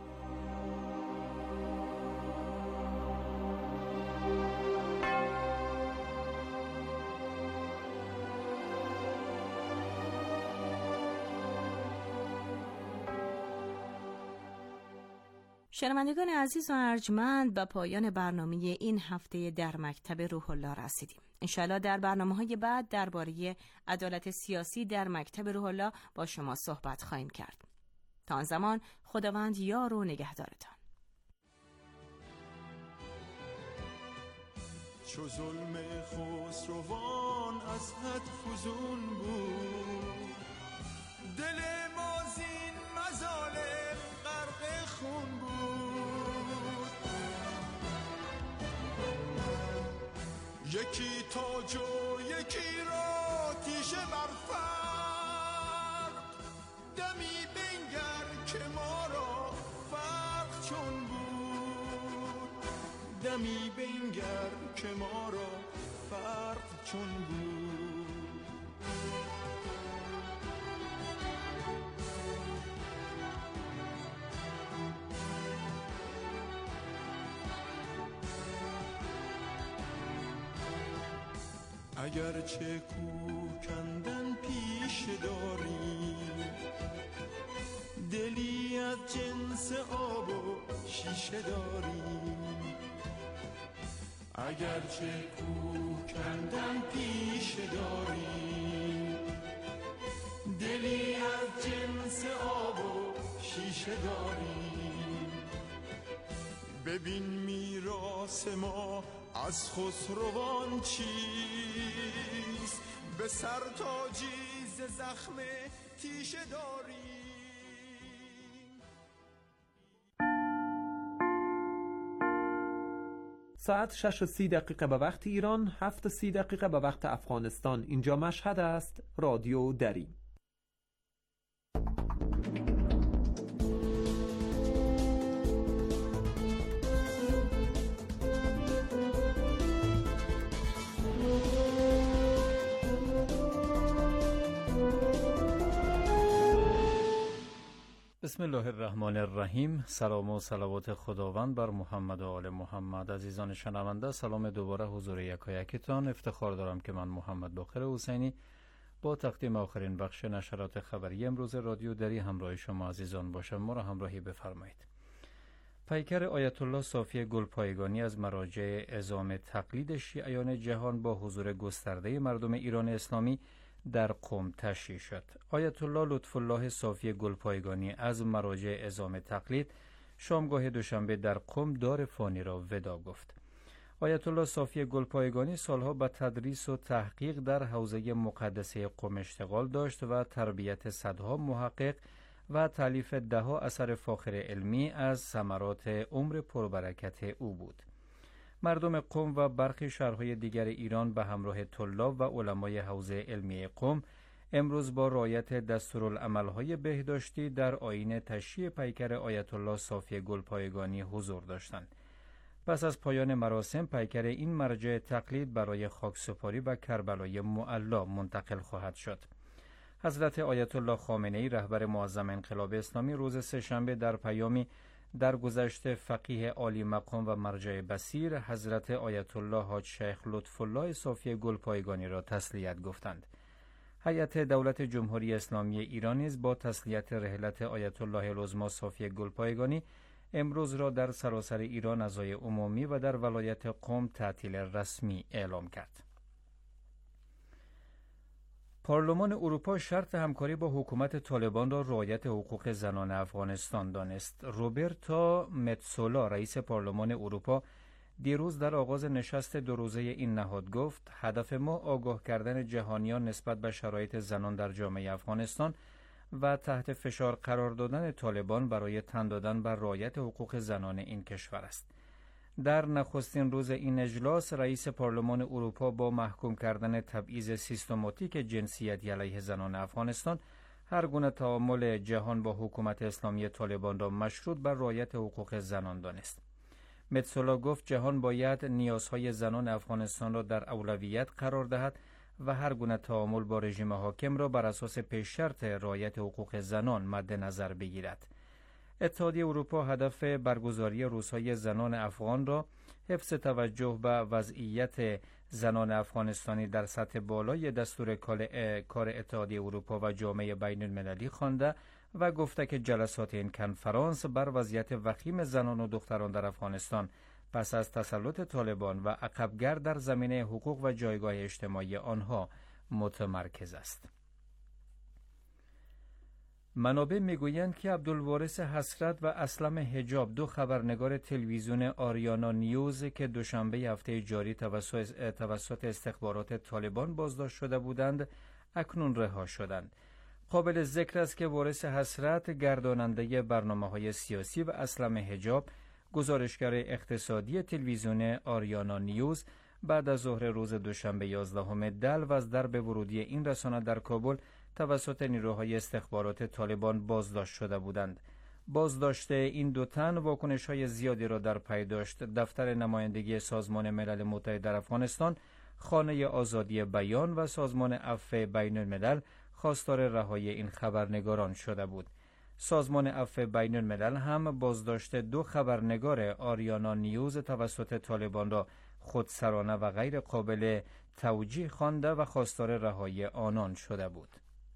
شنوندگان عزیز و ارجمند، به پایان برنامه این هفته در مکتب روح الله رسیدیم. انشاءالله در برنامه‌های بعد درباره عدالت سیاسی در مکتب روح الله با شما صحبت خواهیم کرد. تا آن زمان خداوند یار و نگهدارتان. چو ظلم خسروان از حد فزون بود، دل ما زین مظالم غرق خون بود. یکی تاج و یکی را تیشه بر فرق، دمی بنگر که ما را فرق چون بود. دمی بنگر که ما را فرق چون بود. اگرچه کوه کندن پیش داری، دلی از جنس آب و شیشه داری. اگرچه کوه کندن پیش داری، دلی از جنس آب و شیشه داری. ببین میراث ما از خسروان چیست، به سر تاجی ز زخم تیشه داری. ساعت 6:30 به وقت ایران، 7:30 به وقت افغانستان. اینجا مشهد است. رادیو دری. بسم الله الرحمن الرحیم. سلام و صلوات خداوند بر محمد و آل محمد. عزیزان شنونده، سلام دوباره حضور یکایکتان. افتخار دارم که من محمد باقر حسینی با تقدیم آخرین بخش نشرات خبری امروز رادیو دری همراه شما عزیزان باشم. ما را همراهی بفرمایید. پیکر آیت الله صافی گلپایگانی از مراجع عظام تقلید شیعیان جهان با حضور گسترده مردم ایران اسلامی در قم تشییع شد. آیت الله لطف الله صافی گلپایگانی از مراجع عظام تقلید شامگاه دوشنبه در قم دار فانی را وداع گفت. آیت الله صافی گلپایگانی سالها به تدریس و تحقیق در حوزه مقدسه قم اشتغال داشت و تربیت صدها محقق و تالیف دهها اثر فاخر علمی از ثمرات عمر پربرکت او بود. مردم قم و برخی شهرهای دیگر ایران به همراه طلاب و علمای حوزه علمی قم امروز با رعایت دستورالعمل‌های بهداشتی در آیین تشییع پیکر آیت الله صافی گلپایگانی حضور داشتند. پس از پایان مراسم پیکر این مرجع تقلید برای خاکسپاری به کربلای معلی منتقل خواهد شد. حضرت آیت الله خامنه‌ای رهبر معظم انقلاب اسلامی روز سه‌شنبه در پیامی در گذشت فقیه عالی مقام و مرجع بصیر حضرت آیت الله حاج شیخ لطف الله صافی گلپایگانی را تسلیت گفتند. هیئت دولت جمهوری اسلامی ایران نیز با تسلیت رحلت آیت الله العظمی صافی گلپایگانی امروز را در سراسر ایران عزای عمومی و در ولایت قم تعطیل رسمی اعلام کرد. پارلمان اروپا شرط همکاری با حکومت طالبان را رعایت حقوق زنان افغانستان دانست. روبرتا متسولا رئیس پارلمان اروپا دیروز در آغاز نشست 2 روزه این نهاد گفت هدف ما آگاه کردن جهانیان نسبت به شرایط زنان در جامعه افغانستان و تحت فشار قرار دادن طالبان برای تن دادن بر رعایت حقوق زنان این کشور است. در نخستین روز این اجلاس رئیس پارلمان اروپا با محکوم کردن تبعیض سیستماتیک جنسیتی علیه زنان افغانستان هر گونه تعامل جهان با حکومت اسلامی طالبان را مشروط بر رعایت حقوق زنان دانست. متسولا گفت جهان باید نیازهای زنان افغانستان را در اولویت قرار دهد و هر گونه تعامل با رژیم حاکم را بر اساس پیش شرط رعایت حقوق زنان مد نظر بگیرد. اتحادیه اروپا هدف برگزاری روزهای زنان افغان را حفظ توجه به وضعیت زنان افغانستانی در سطح بالای دستور کار اتحادیه اروپا و جامعه بین المللی خوانده و گفته که جلسات این کنفرانس بر وضعیت وخیم زنان و دختران در افغانستان پس از تسلط طالبان و عقبگرد در زمینه حقوق و جایگاه اجتماعی آنها متمرکز است. منابع میگویند که عبدالوارث حسرت و اسلم حجاب 2 خبرنگار تلویزیون آریانا نیوز که دوشنبه هفته جاری توسط استخبارات طالبان بازداشت شده بودند اکنون رها شدند. قابل ذکر است که وارث حسرت گرداننده برنامه‌های سیاسی و اسلم حجاب گزارشگر اقتصادی تلویزیون آریانا نیوز بعد از ظهر روز دوشنبه 11 دلو از درب ورودی این رسانه در کابل توسط نیروهای استخبارات طالبان بازداشت شده بودند. بازداشت این 2 تن واکنش‌های زیادی را در پی داشت. دفتر نمایندگی سازمان ملل متحد در افغانستان، خانه آزادی بیان و سازمان عفو بین الملل خواستار رهایی این خبرنگاران شده بود. سازمان عفو بین الملل هم بازداشت 2 خبرنگار آریانا نیوز توسط طالبان را خودسرانه و غیر قابل توجیه خوانده و خواستار رهایی آنان شده بود.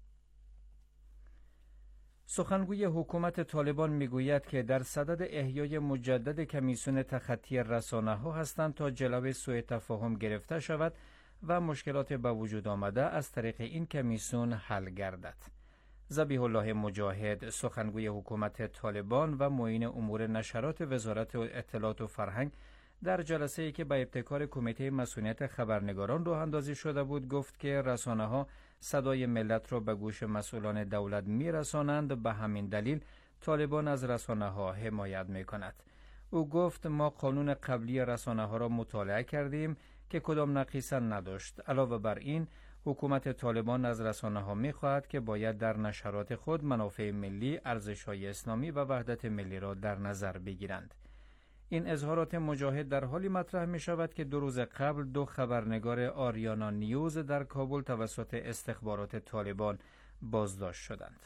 سخنگوی حکومت طالبان میگوید که در صدد احیای مجدد کمیسیون تخطی رسانه‌ها هستند تا جلوی سوء تفاهم گرفته شود و مشکلات به وجود آمده از طریق این کمیسیون حل گردد. ذبیح الله مجاهد، سخنگوی حکومت طالبان و معین امور نشرات وزارت اطلاعات و فرهنگ، در جلسه‌ای که به ابتکار کمیته مسئولیت خبرنگاران راه اندازی شده بود گفت که رسانه‌ها صدای ملت را به گوش مسئولان دولت می‌رسانند، به همین دلیل طالبان از رسانه‌ها حمایت می‌کند. او گفت ما قانون قبلی رسانه‌ها را مطالعه کردیم که کدام نقیصه نداشت. علاوه بر این حکومت طالبان از رسانه‌ها می‌خواهد که باید در نشرات خود منافع ملی، ارزش‌های اسلامی و وحدت ملی را در نظر بگیرند. این اظهارات مجاهد در حالی مطرح می شود که 2 روز قبل 2 خبرنگار آریانا نیوز در کابل توسط استخبارات طالبان بازداشت شدند.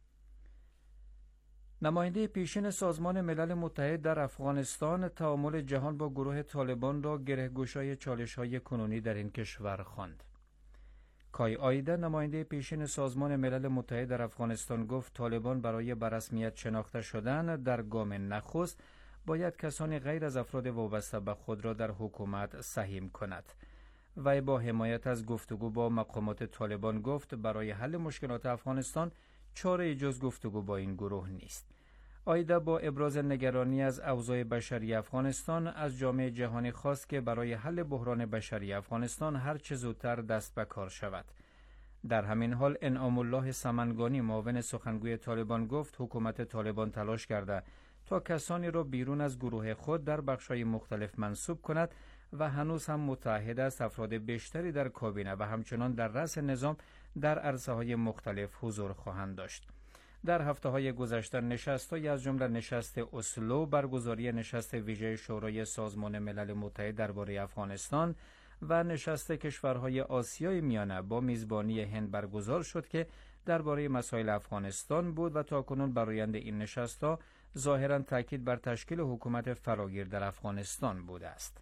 نماینده پیشین سازمان ملل متحد در افغانستان تعامل جهان با گروه طالبان را گره‌گشای چالش‌های کنونی در این کشور خواند. کای آیده نماینده پیشین سازمان ملل متحد در افغانستان گفت طالبان برای به رسمیت شناخته شدن در گام نخست باید کسانی غیر از افراد وابسته به خود را در حکومت سهیم کند. وی با حمایت از گفتگو با مقامات طالبان گفت برای حل مشکلات افغانستان چاره جز گفتگو با این گروه نیست. آیده با ابراز نگرانی از اوضاع بشری افغانستان از جامعه جهانی خواست که برای حل بحران بشری افغانستان هر چه زودتر دست به کار شود. در همین حال انعام الله سمنگانی معاون سخنگوی طالبان گفت حکومت طالبان تلاش کرده تا کسانی را بیرون از گروه خود در بخش‌های مختلف منصوب کند و هنوز هم متعهد است افراد بیشتری در کابینه و همچنان در رأس نظام در عرصه‌های مختلف حضور خواهند داشت. در هفته‌های گذشته نشست‌هایی از جمله نشست اسلو، برگزاری نشست ویژه شورای سازمان ملل متحد درباره افغانستان و نشست کشورهای آسیای میانه با میزبانی هند برگزار شد که درباره مسائل افغانستان بود و تاکنون برآیند این نشست‌ها ظاهراً تاکید بر تشکیل حکومت فراگیر در افغانستان بوده است.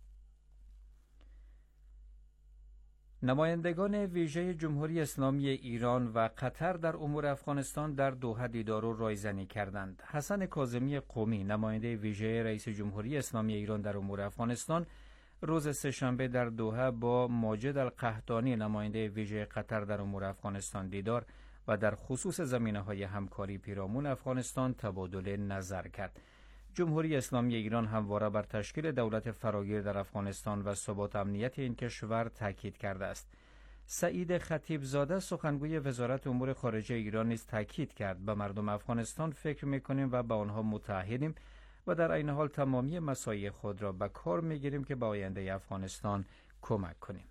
نمایندگان ویژه جمهوری اسلامی ایران و قطر در امور افغانستان در دوحه دیدار و رایزنی کردند. حسن کاظمی قمی، نماینده ویژه رئیس جمهوری اسلامی ایران در امور افغانستان، روز سه‌شنبه در دوحه با ماجد القحطانی نماینده ویژه قطر در امور افغانستان دیدار و در خصوص زمینه‌های همکاری پیرامون افغانستان تبادل نظر کرد. جمهوری اسلامی ایران همواره بر تشکیل دولت فراگیر در افغانستان و ثبات امنیت این کشور تاکید کرده است. سعید خطیبزاده سخنگوی وزارت امور خارجه ایران نیز تاکید کرد به مردم افغانستان فکر می‌کنیم و به آنها متعهدیم و در عین حال تمامی مساعی خود را به کار می‌گیریم که به آینده افغانستان کمک کنیم.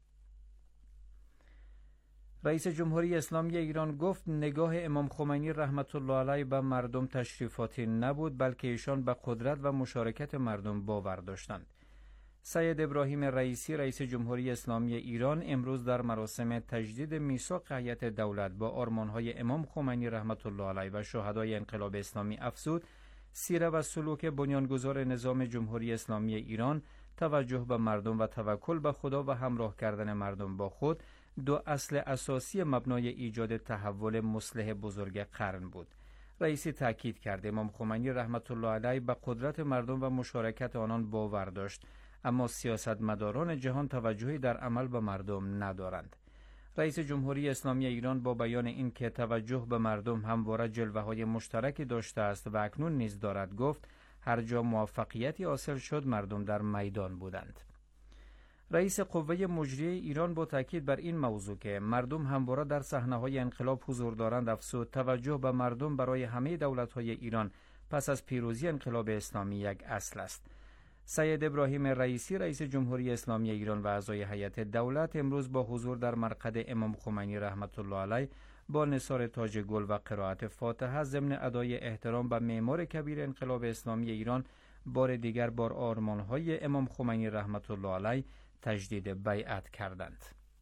رئیس جمهوری اسلامی ایران گفت نگاه امام خمینی رحمت الله علیه به مردم تشریفاتی نبود، بلکه ایشان به قدرت و مشارکت مردم باور داشتند. سید ابراهیم رئیسی رئیس جمهوری اسلامی ایران امروز در مراسم تجدید میثاق هیئت دولت با آرمان‌های امام خمینی رحمت الله علیه و شهدای انقلاب اسلامی افزود سیره و سلوک بنیانگذار نظام جمهوری اسلامی ایران، توجه به مردم و توکل به خدا و همراه کردن مردم با خود دو اصل اساسی مبنای ایجاد تحول مصلح بزرگ قرن بود. رئیسی تاکید کرد امام خمینی رحمت الله علیه به قدرت مردم و مشارکت آنان باور داشت، اما سیاستمداران جهان توجهی در عمل به مردم ندارند. رئیس جمهوری اسلامی ایران با بیان این که توجه به مردم همواره جلوه‌های مشترکی داشته است و اکنون نیز دارد گفت هر جا موفقیتی حاصل شد مردم در میدان بودند. رئیس قوه مجریه ایران با تاکید بر این موضوع که مردم همواره در صحنه‌های انقلاب حضور دارند افزود توجه به مردم برای همه دولت‌های ایران پس از پیروزی انقلاب اسلامی یک اصل است. سید ابراهیم رئیسی رئیس جمهوری اسلامی ایران و اعضای هیئت دولت امروز با حضور در مرقد امام خمینی رحمت الله علیه با نثار تاج گل و قرائت فاتحه ضمن ادای احترام به معمار کبیر انقلاب اسلامی ایران بار دیگر بر آرمان‌های امام خمینی رحمت الله علیه تجدید بیعت کردند.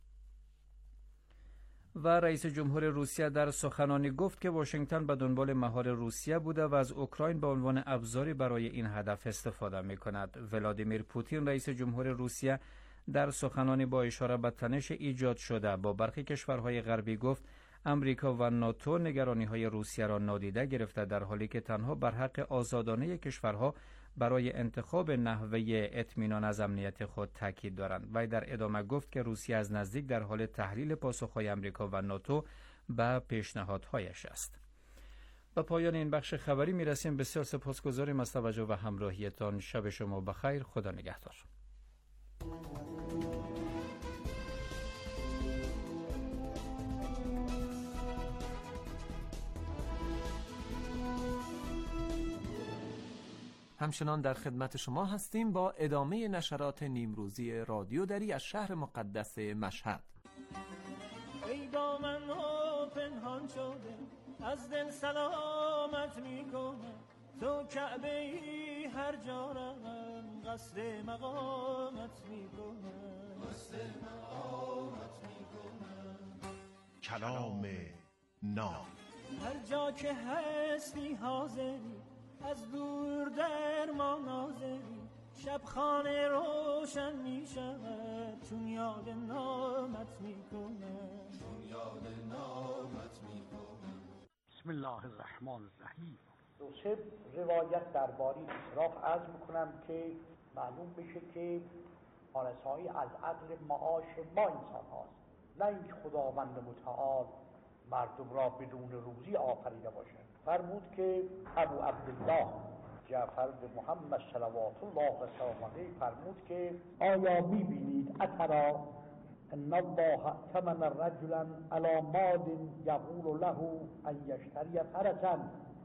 و رئیس جمهور روسیه در سخنانی گفت که واشنگتن به دنبال مهار روسیه بوده و از اوکراین به عنوان ابزاری برای این هدف استفاده می کند. ولادیمیر پوتین رئیس جمهور روسیه در سخنانی با اشاره به تنش ایجاد شده با برخی کشورهای غربی گفت امریکا و ناتو نگرانی‌های روسیه را نادیده گرفته در حالی که تنها بر حق آزادانه کشورها برای انتخاب نحوه اطمینان از امنیت خود تاکید دارند. و در ادامه گفت که روسیه از نزدیک در حال تحلیل پاسخهای امریکا و ناتو به پیشنهادهایش است. به پایان این بخش خبری میرسیم. بسیار سپاسگزاریم از توجه و همراهیتان. شب شما بخیر. خدا نگهدار. همچنان در خدمت شما هستیم با ادامه نشرات نیمروزی رادیو دری از شهر مقدس مشهد. ای با من پنهان شده از دل سلامت میکنم، تو کعبه ای هر جا روم قصد مقامت میکنم، قصد مقامت میکنم. کلام ناب هر جا که هستی حاضری، از دور در ما ناظری، شب خانه روشن می شود چون یاد نامت می کنم، چون یاد نامت می کنم. بسم الله الرحمن الرحیم. دو سه روایت درباره اسراف عرض میکنم که معلوم بشه که پارسایی از عقل معاش ما انسان هاست، نه اینکه خداوند متعال مردم را بدون روزی آفریده باشد. فرمود که ابو عبدالله جعفر بن محمد صلوات الله و سلامه علیه فرمود که آیا میبینید اترا ان الله ائتمن رجلا علی مال یقول له ان یشتری فرسا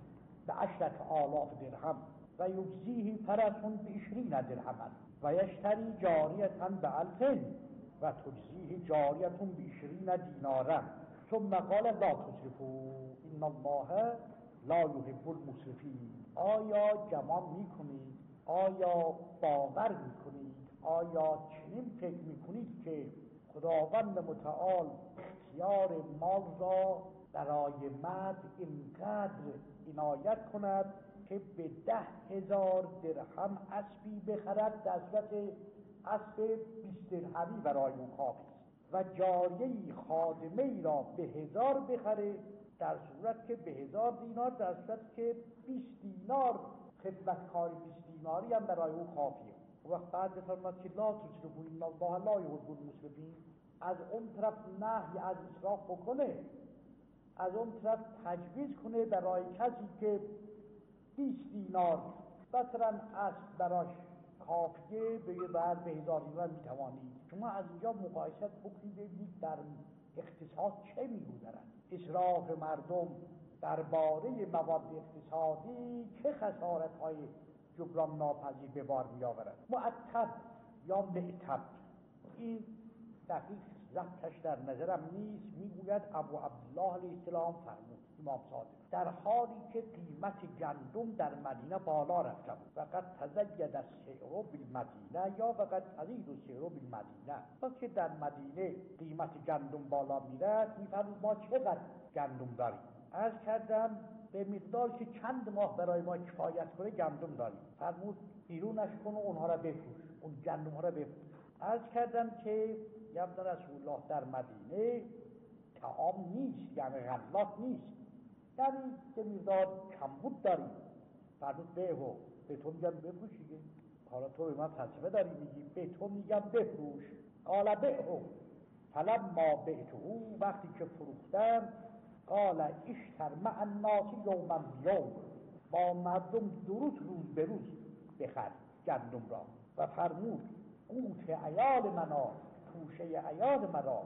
ب10,000 درهم و یجزیه فرس ب20 درهما و یشتری جاریة ب1000 و تجزیه جاریة ب20 دینارا ثم قال لا تسرفوا ان الله لا یحب المسرفین. آیا گمان میکنید، آیا باور میکنید، آیا چنین فکر میکنید که خداوند متعال اختیار مال را برای مرد اینقدر عنایت کند که به 10,000 درهم اسبی بخرد، در صورت اسب 20 درهمی برای او کافی است، و جاریه خادمه ای را به 1000 بخره، در صورت که به 1000 دینار، در صورت که 20 دینار خدمتکار 20 دیناری هم برای او کافیه. و بعد فرمود که لا تسرفوا ان الله لا يحب المسرفین. از اون طرف نهی از اسراف بکنه، از اون طرف تجویز کنه برای کسی که 20 دینار مثلا اسب براش کافیه به بعد به 1000 دینار میتوانید. شما از اینجا مقایسه بکنید ببینید در اقتصاد چه میگذرد. اسراف مردم درباره مواد اقتصادی چه خسارت‌های جبران ناپذیر به بار می‌آورد. معتب یا معتب، این دقیق ضبطش در نظرم نیست. میگوید ابو عبدالله علیه السلام فرمود، امام صادق، در حالی که قیمت گندم در مدینه بالا رفته بود، فقط تزید السعر بالمدینه یا فقط تزید السعر بالمدینه، وقتی در مدینه قیمت گندم بالا میرد میفرمود ما چقدر گندم داریم؟ عرض کردم به مقدار که چند ماه برای ما کفایت کنه گندم داریم. فرمود بیرونش کن و اونها را بفروش، اون گندم ها را بفروش. عرض کردم که یا رسول الله در مدینه طعام نیست، یعنی غلات نیست، یعنی که مقدار کمبود داریم. فرمود بهو، به تو میگم بفروش دیگه، حالا تو به من فلسفه داری میگی، به تو میگم بفروش. قال بهو فلما بعته، وقتی که فروختم، قال اشتر مع الناس یوما بیوم، با مردم روز به روز بخر گندم را. و فرمود قوت عیال منا، توشه عیال مرا،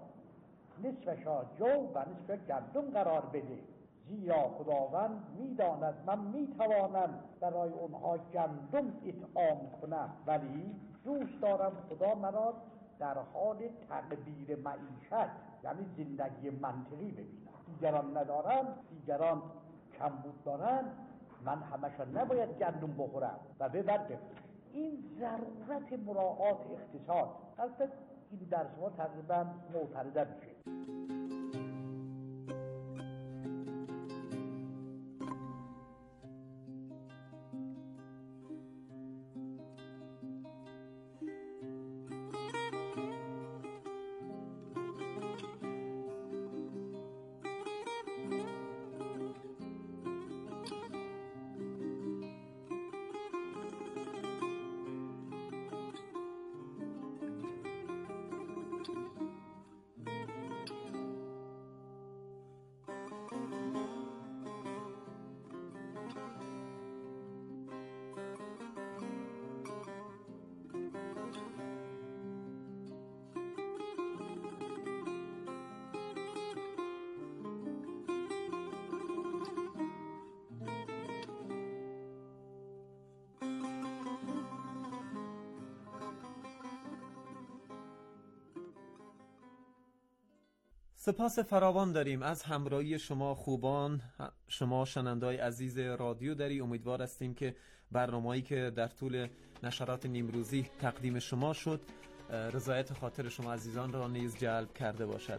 نصفشا جو و نصف گندم قرار بده، زیرا خداوند میداند من میتوانم برای اونها گندم اطعام کنم، ولی دوست دارم خدا مرا در حال تقدیر معیشت، یعنی زندگی منطقی ببینم. دیگران ندارن، دیگران کمبود دارن، من همشان نباید گندم بخورم و ببر بفروشم. این ضرورت مراعات اقتصاد. البته این درس ما تقریبا معترضه میشه. سپاس فراوان داریم از همراهی شما خوبان، شما شنونده‌های عزیز رادیو دری. امیدوار هستیم که برنامه‌ای که در طول نشرات نیمروزی تقدیم شما شد رضایت خاطر شما عزیزان را نیز جلب کرده باشد.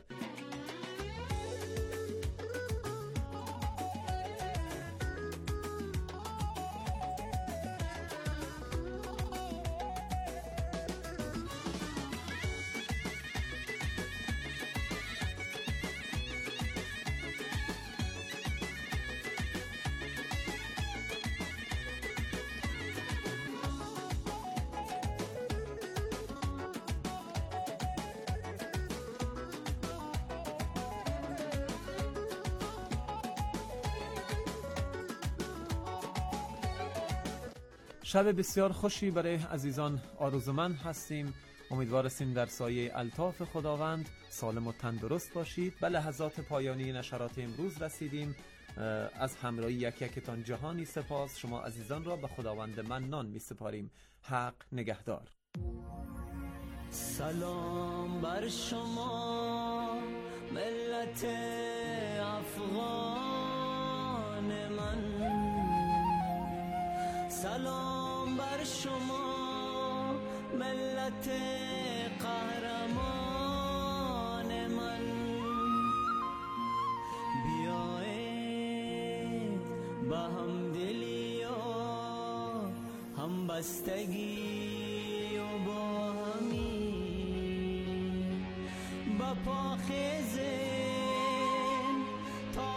شب بسیار خوشی برای عزیزان آرزومند هستیم. امیدوار هستیم در سایه الطاف خداوند سالم و تندرست باشید. به لحظات پایانی نشرات امروز رسیدیم. از همراهی یکتان جهانی سپاس. شما عزیزان را به خداوند منان می سپاریم. حق نگهدار. سلام بر شما ملت افغان من، سلام بر شما ملت قهرمان من. بیایید با همدلی و همبستگی و با همی با پاخیزیم تا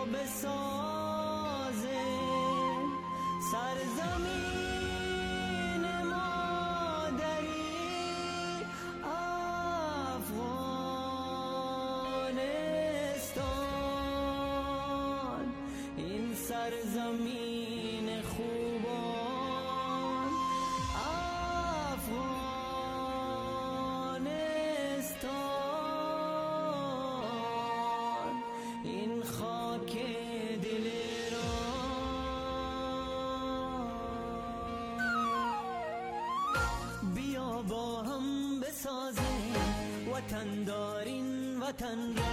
بسازیم سرزمین مادری. افغانستان، این سرزمین خوبان. افغانستان، این خاک دل ایران. بیا با هم بسازیم وطن دارین وطن را،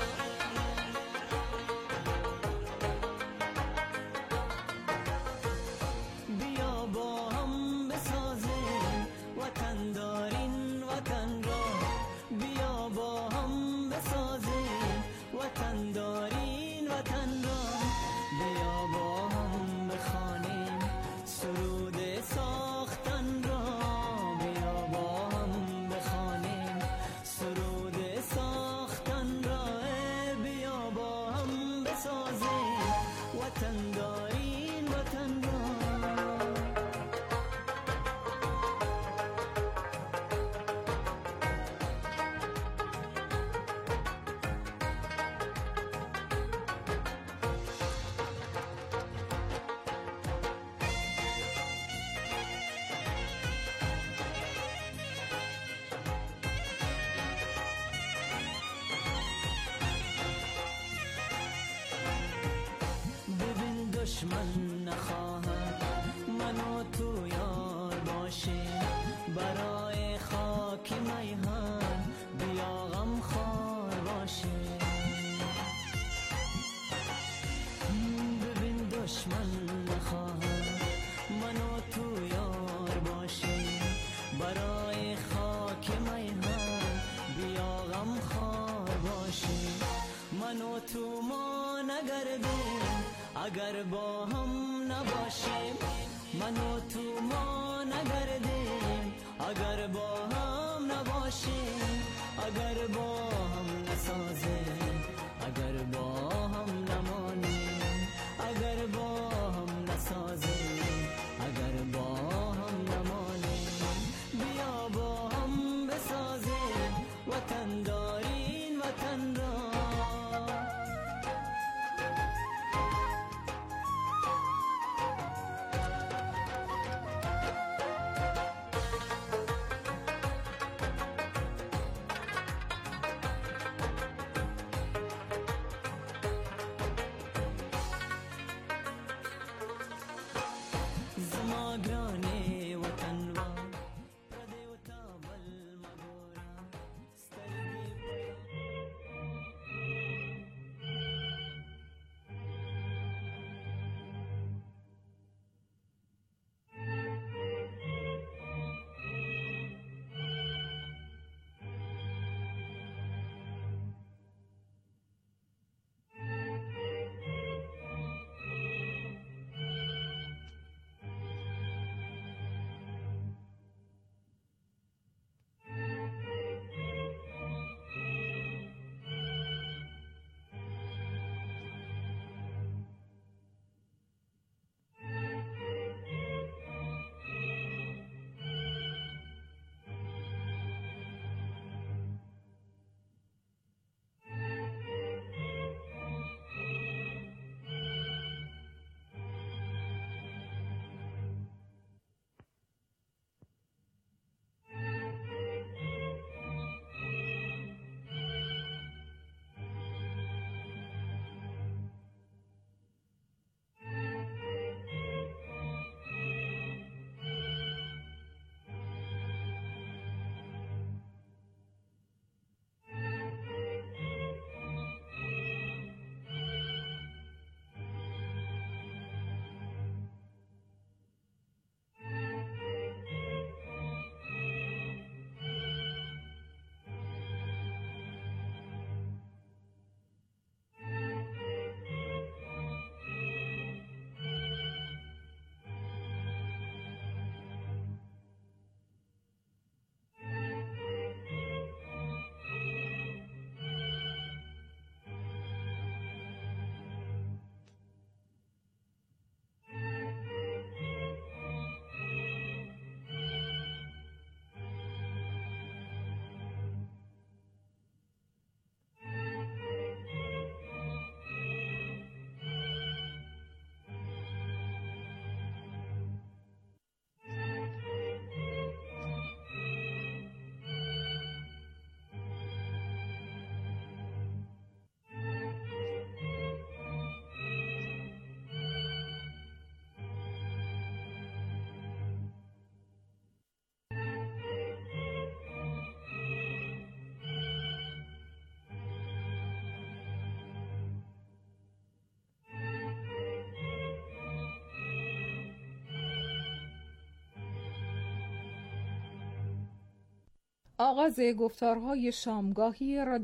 بیا با هم بسازیم وطن دارین وطن را، بیا با هم بسازیم وطن دارین وطن را، بیا با هم بخوانیم سرود ساختن را، بیا با هم بخوانیم سرود ساختن را، بیا با هم بسازیم وطن دارین وطن را. ببین دشمن نخواهد من و تو یار باشیم، برای خاک میهن بیا غم خوار باشیم. ببین دشمن نخواهد من و تو یار باشیم، برای خاک میهن بیا غم خوار باشیم. من و تو ما نگردیم اگر با هم نباشیم، من و تو ما نگردیم اگر با هم نباشیم، اگر با هم نسازیم اگر با هم نمانیم، اگر با هم نسازیم اگر با هم نمانیم. بیا با هم بسازیم وطن دارین وطن را. زماگرانی وطن و پردی و تابل مگورا سترگی آغاز گفتارهای شامگاهی رادیو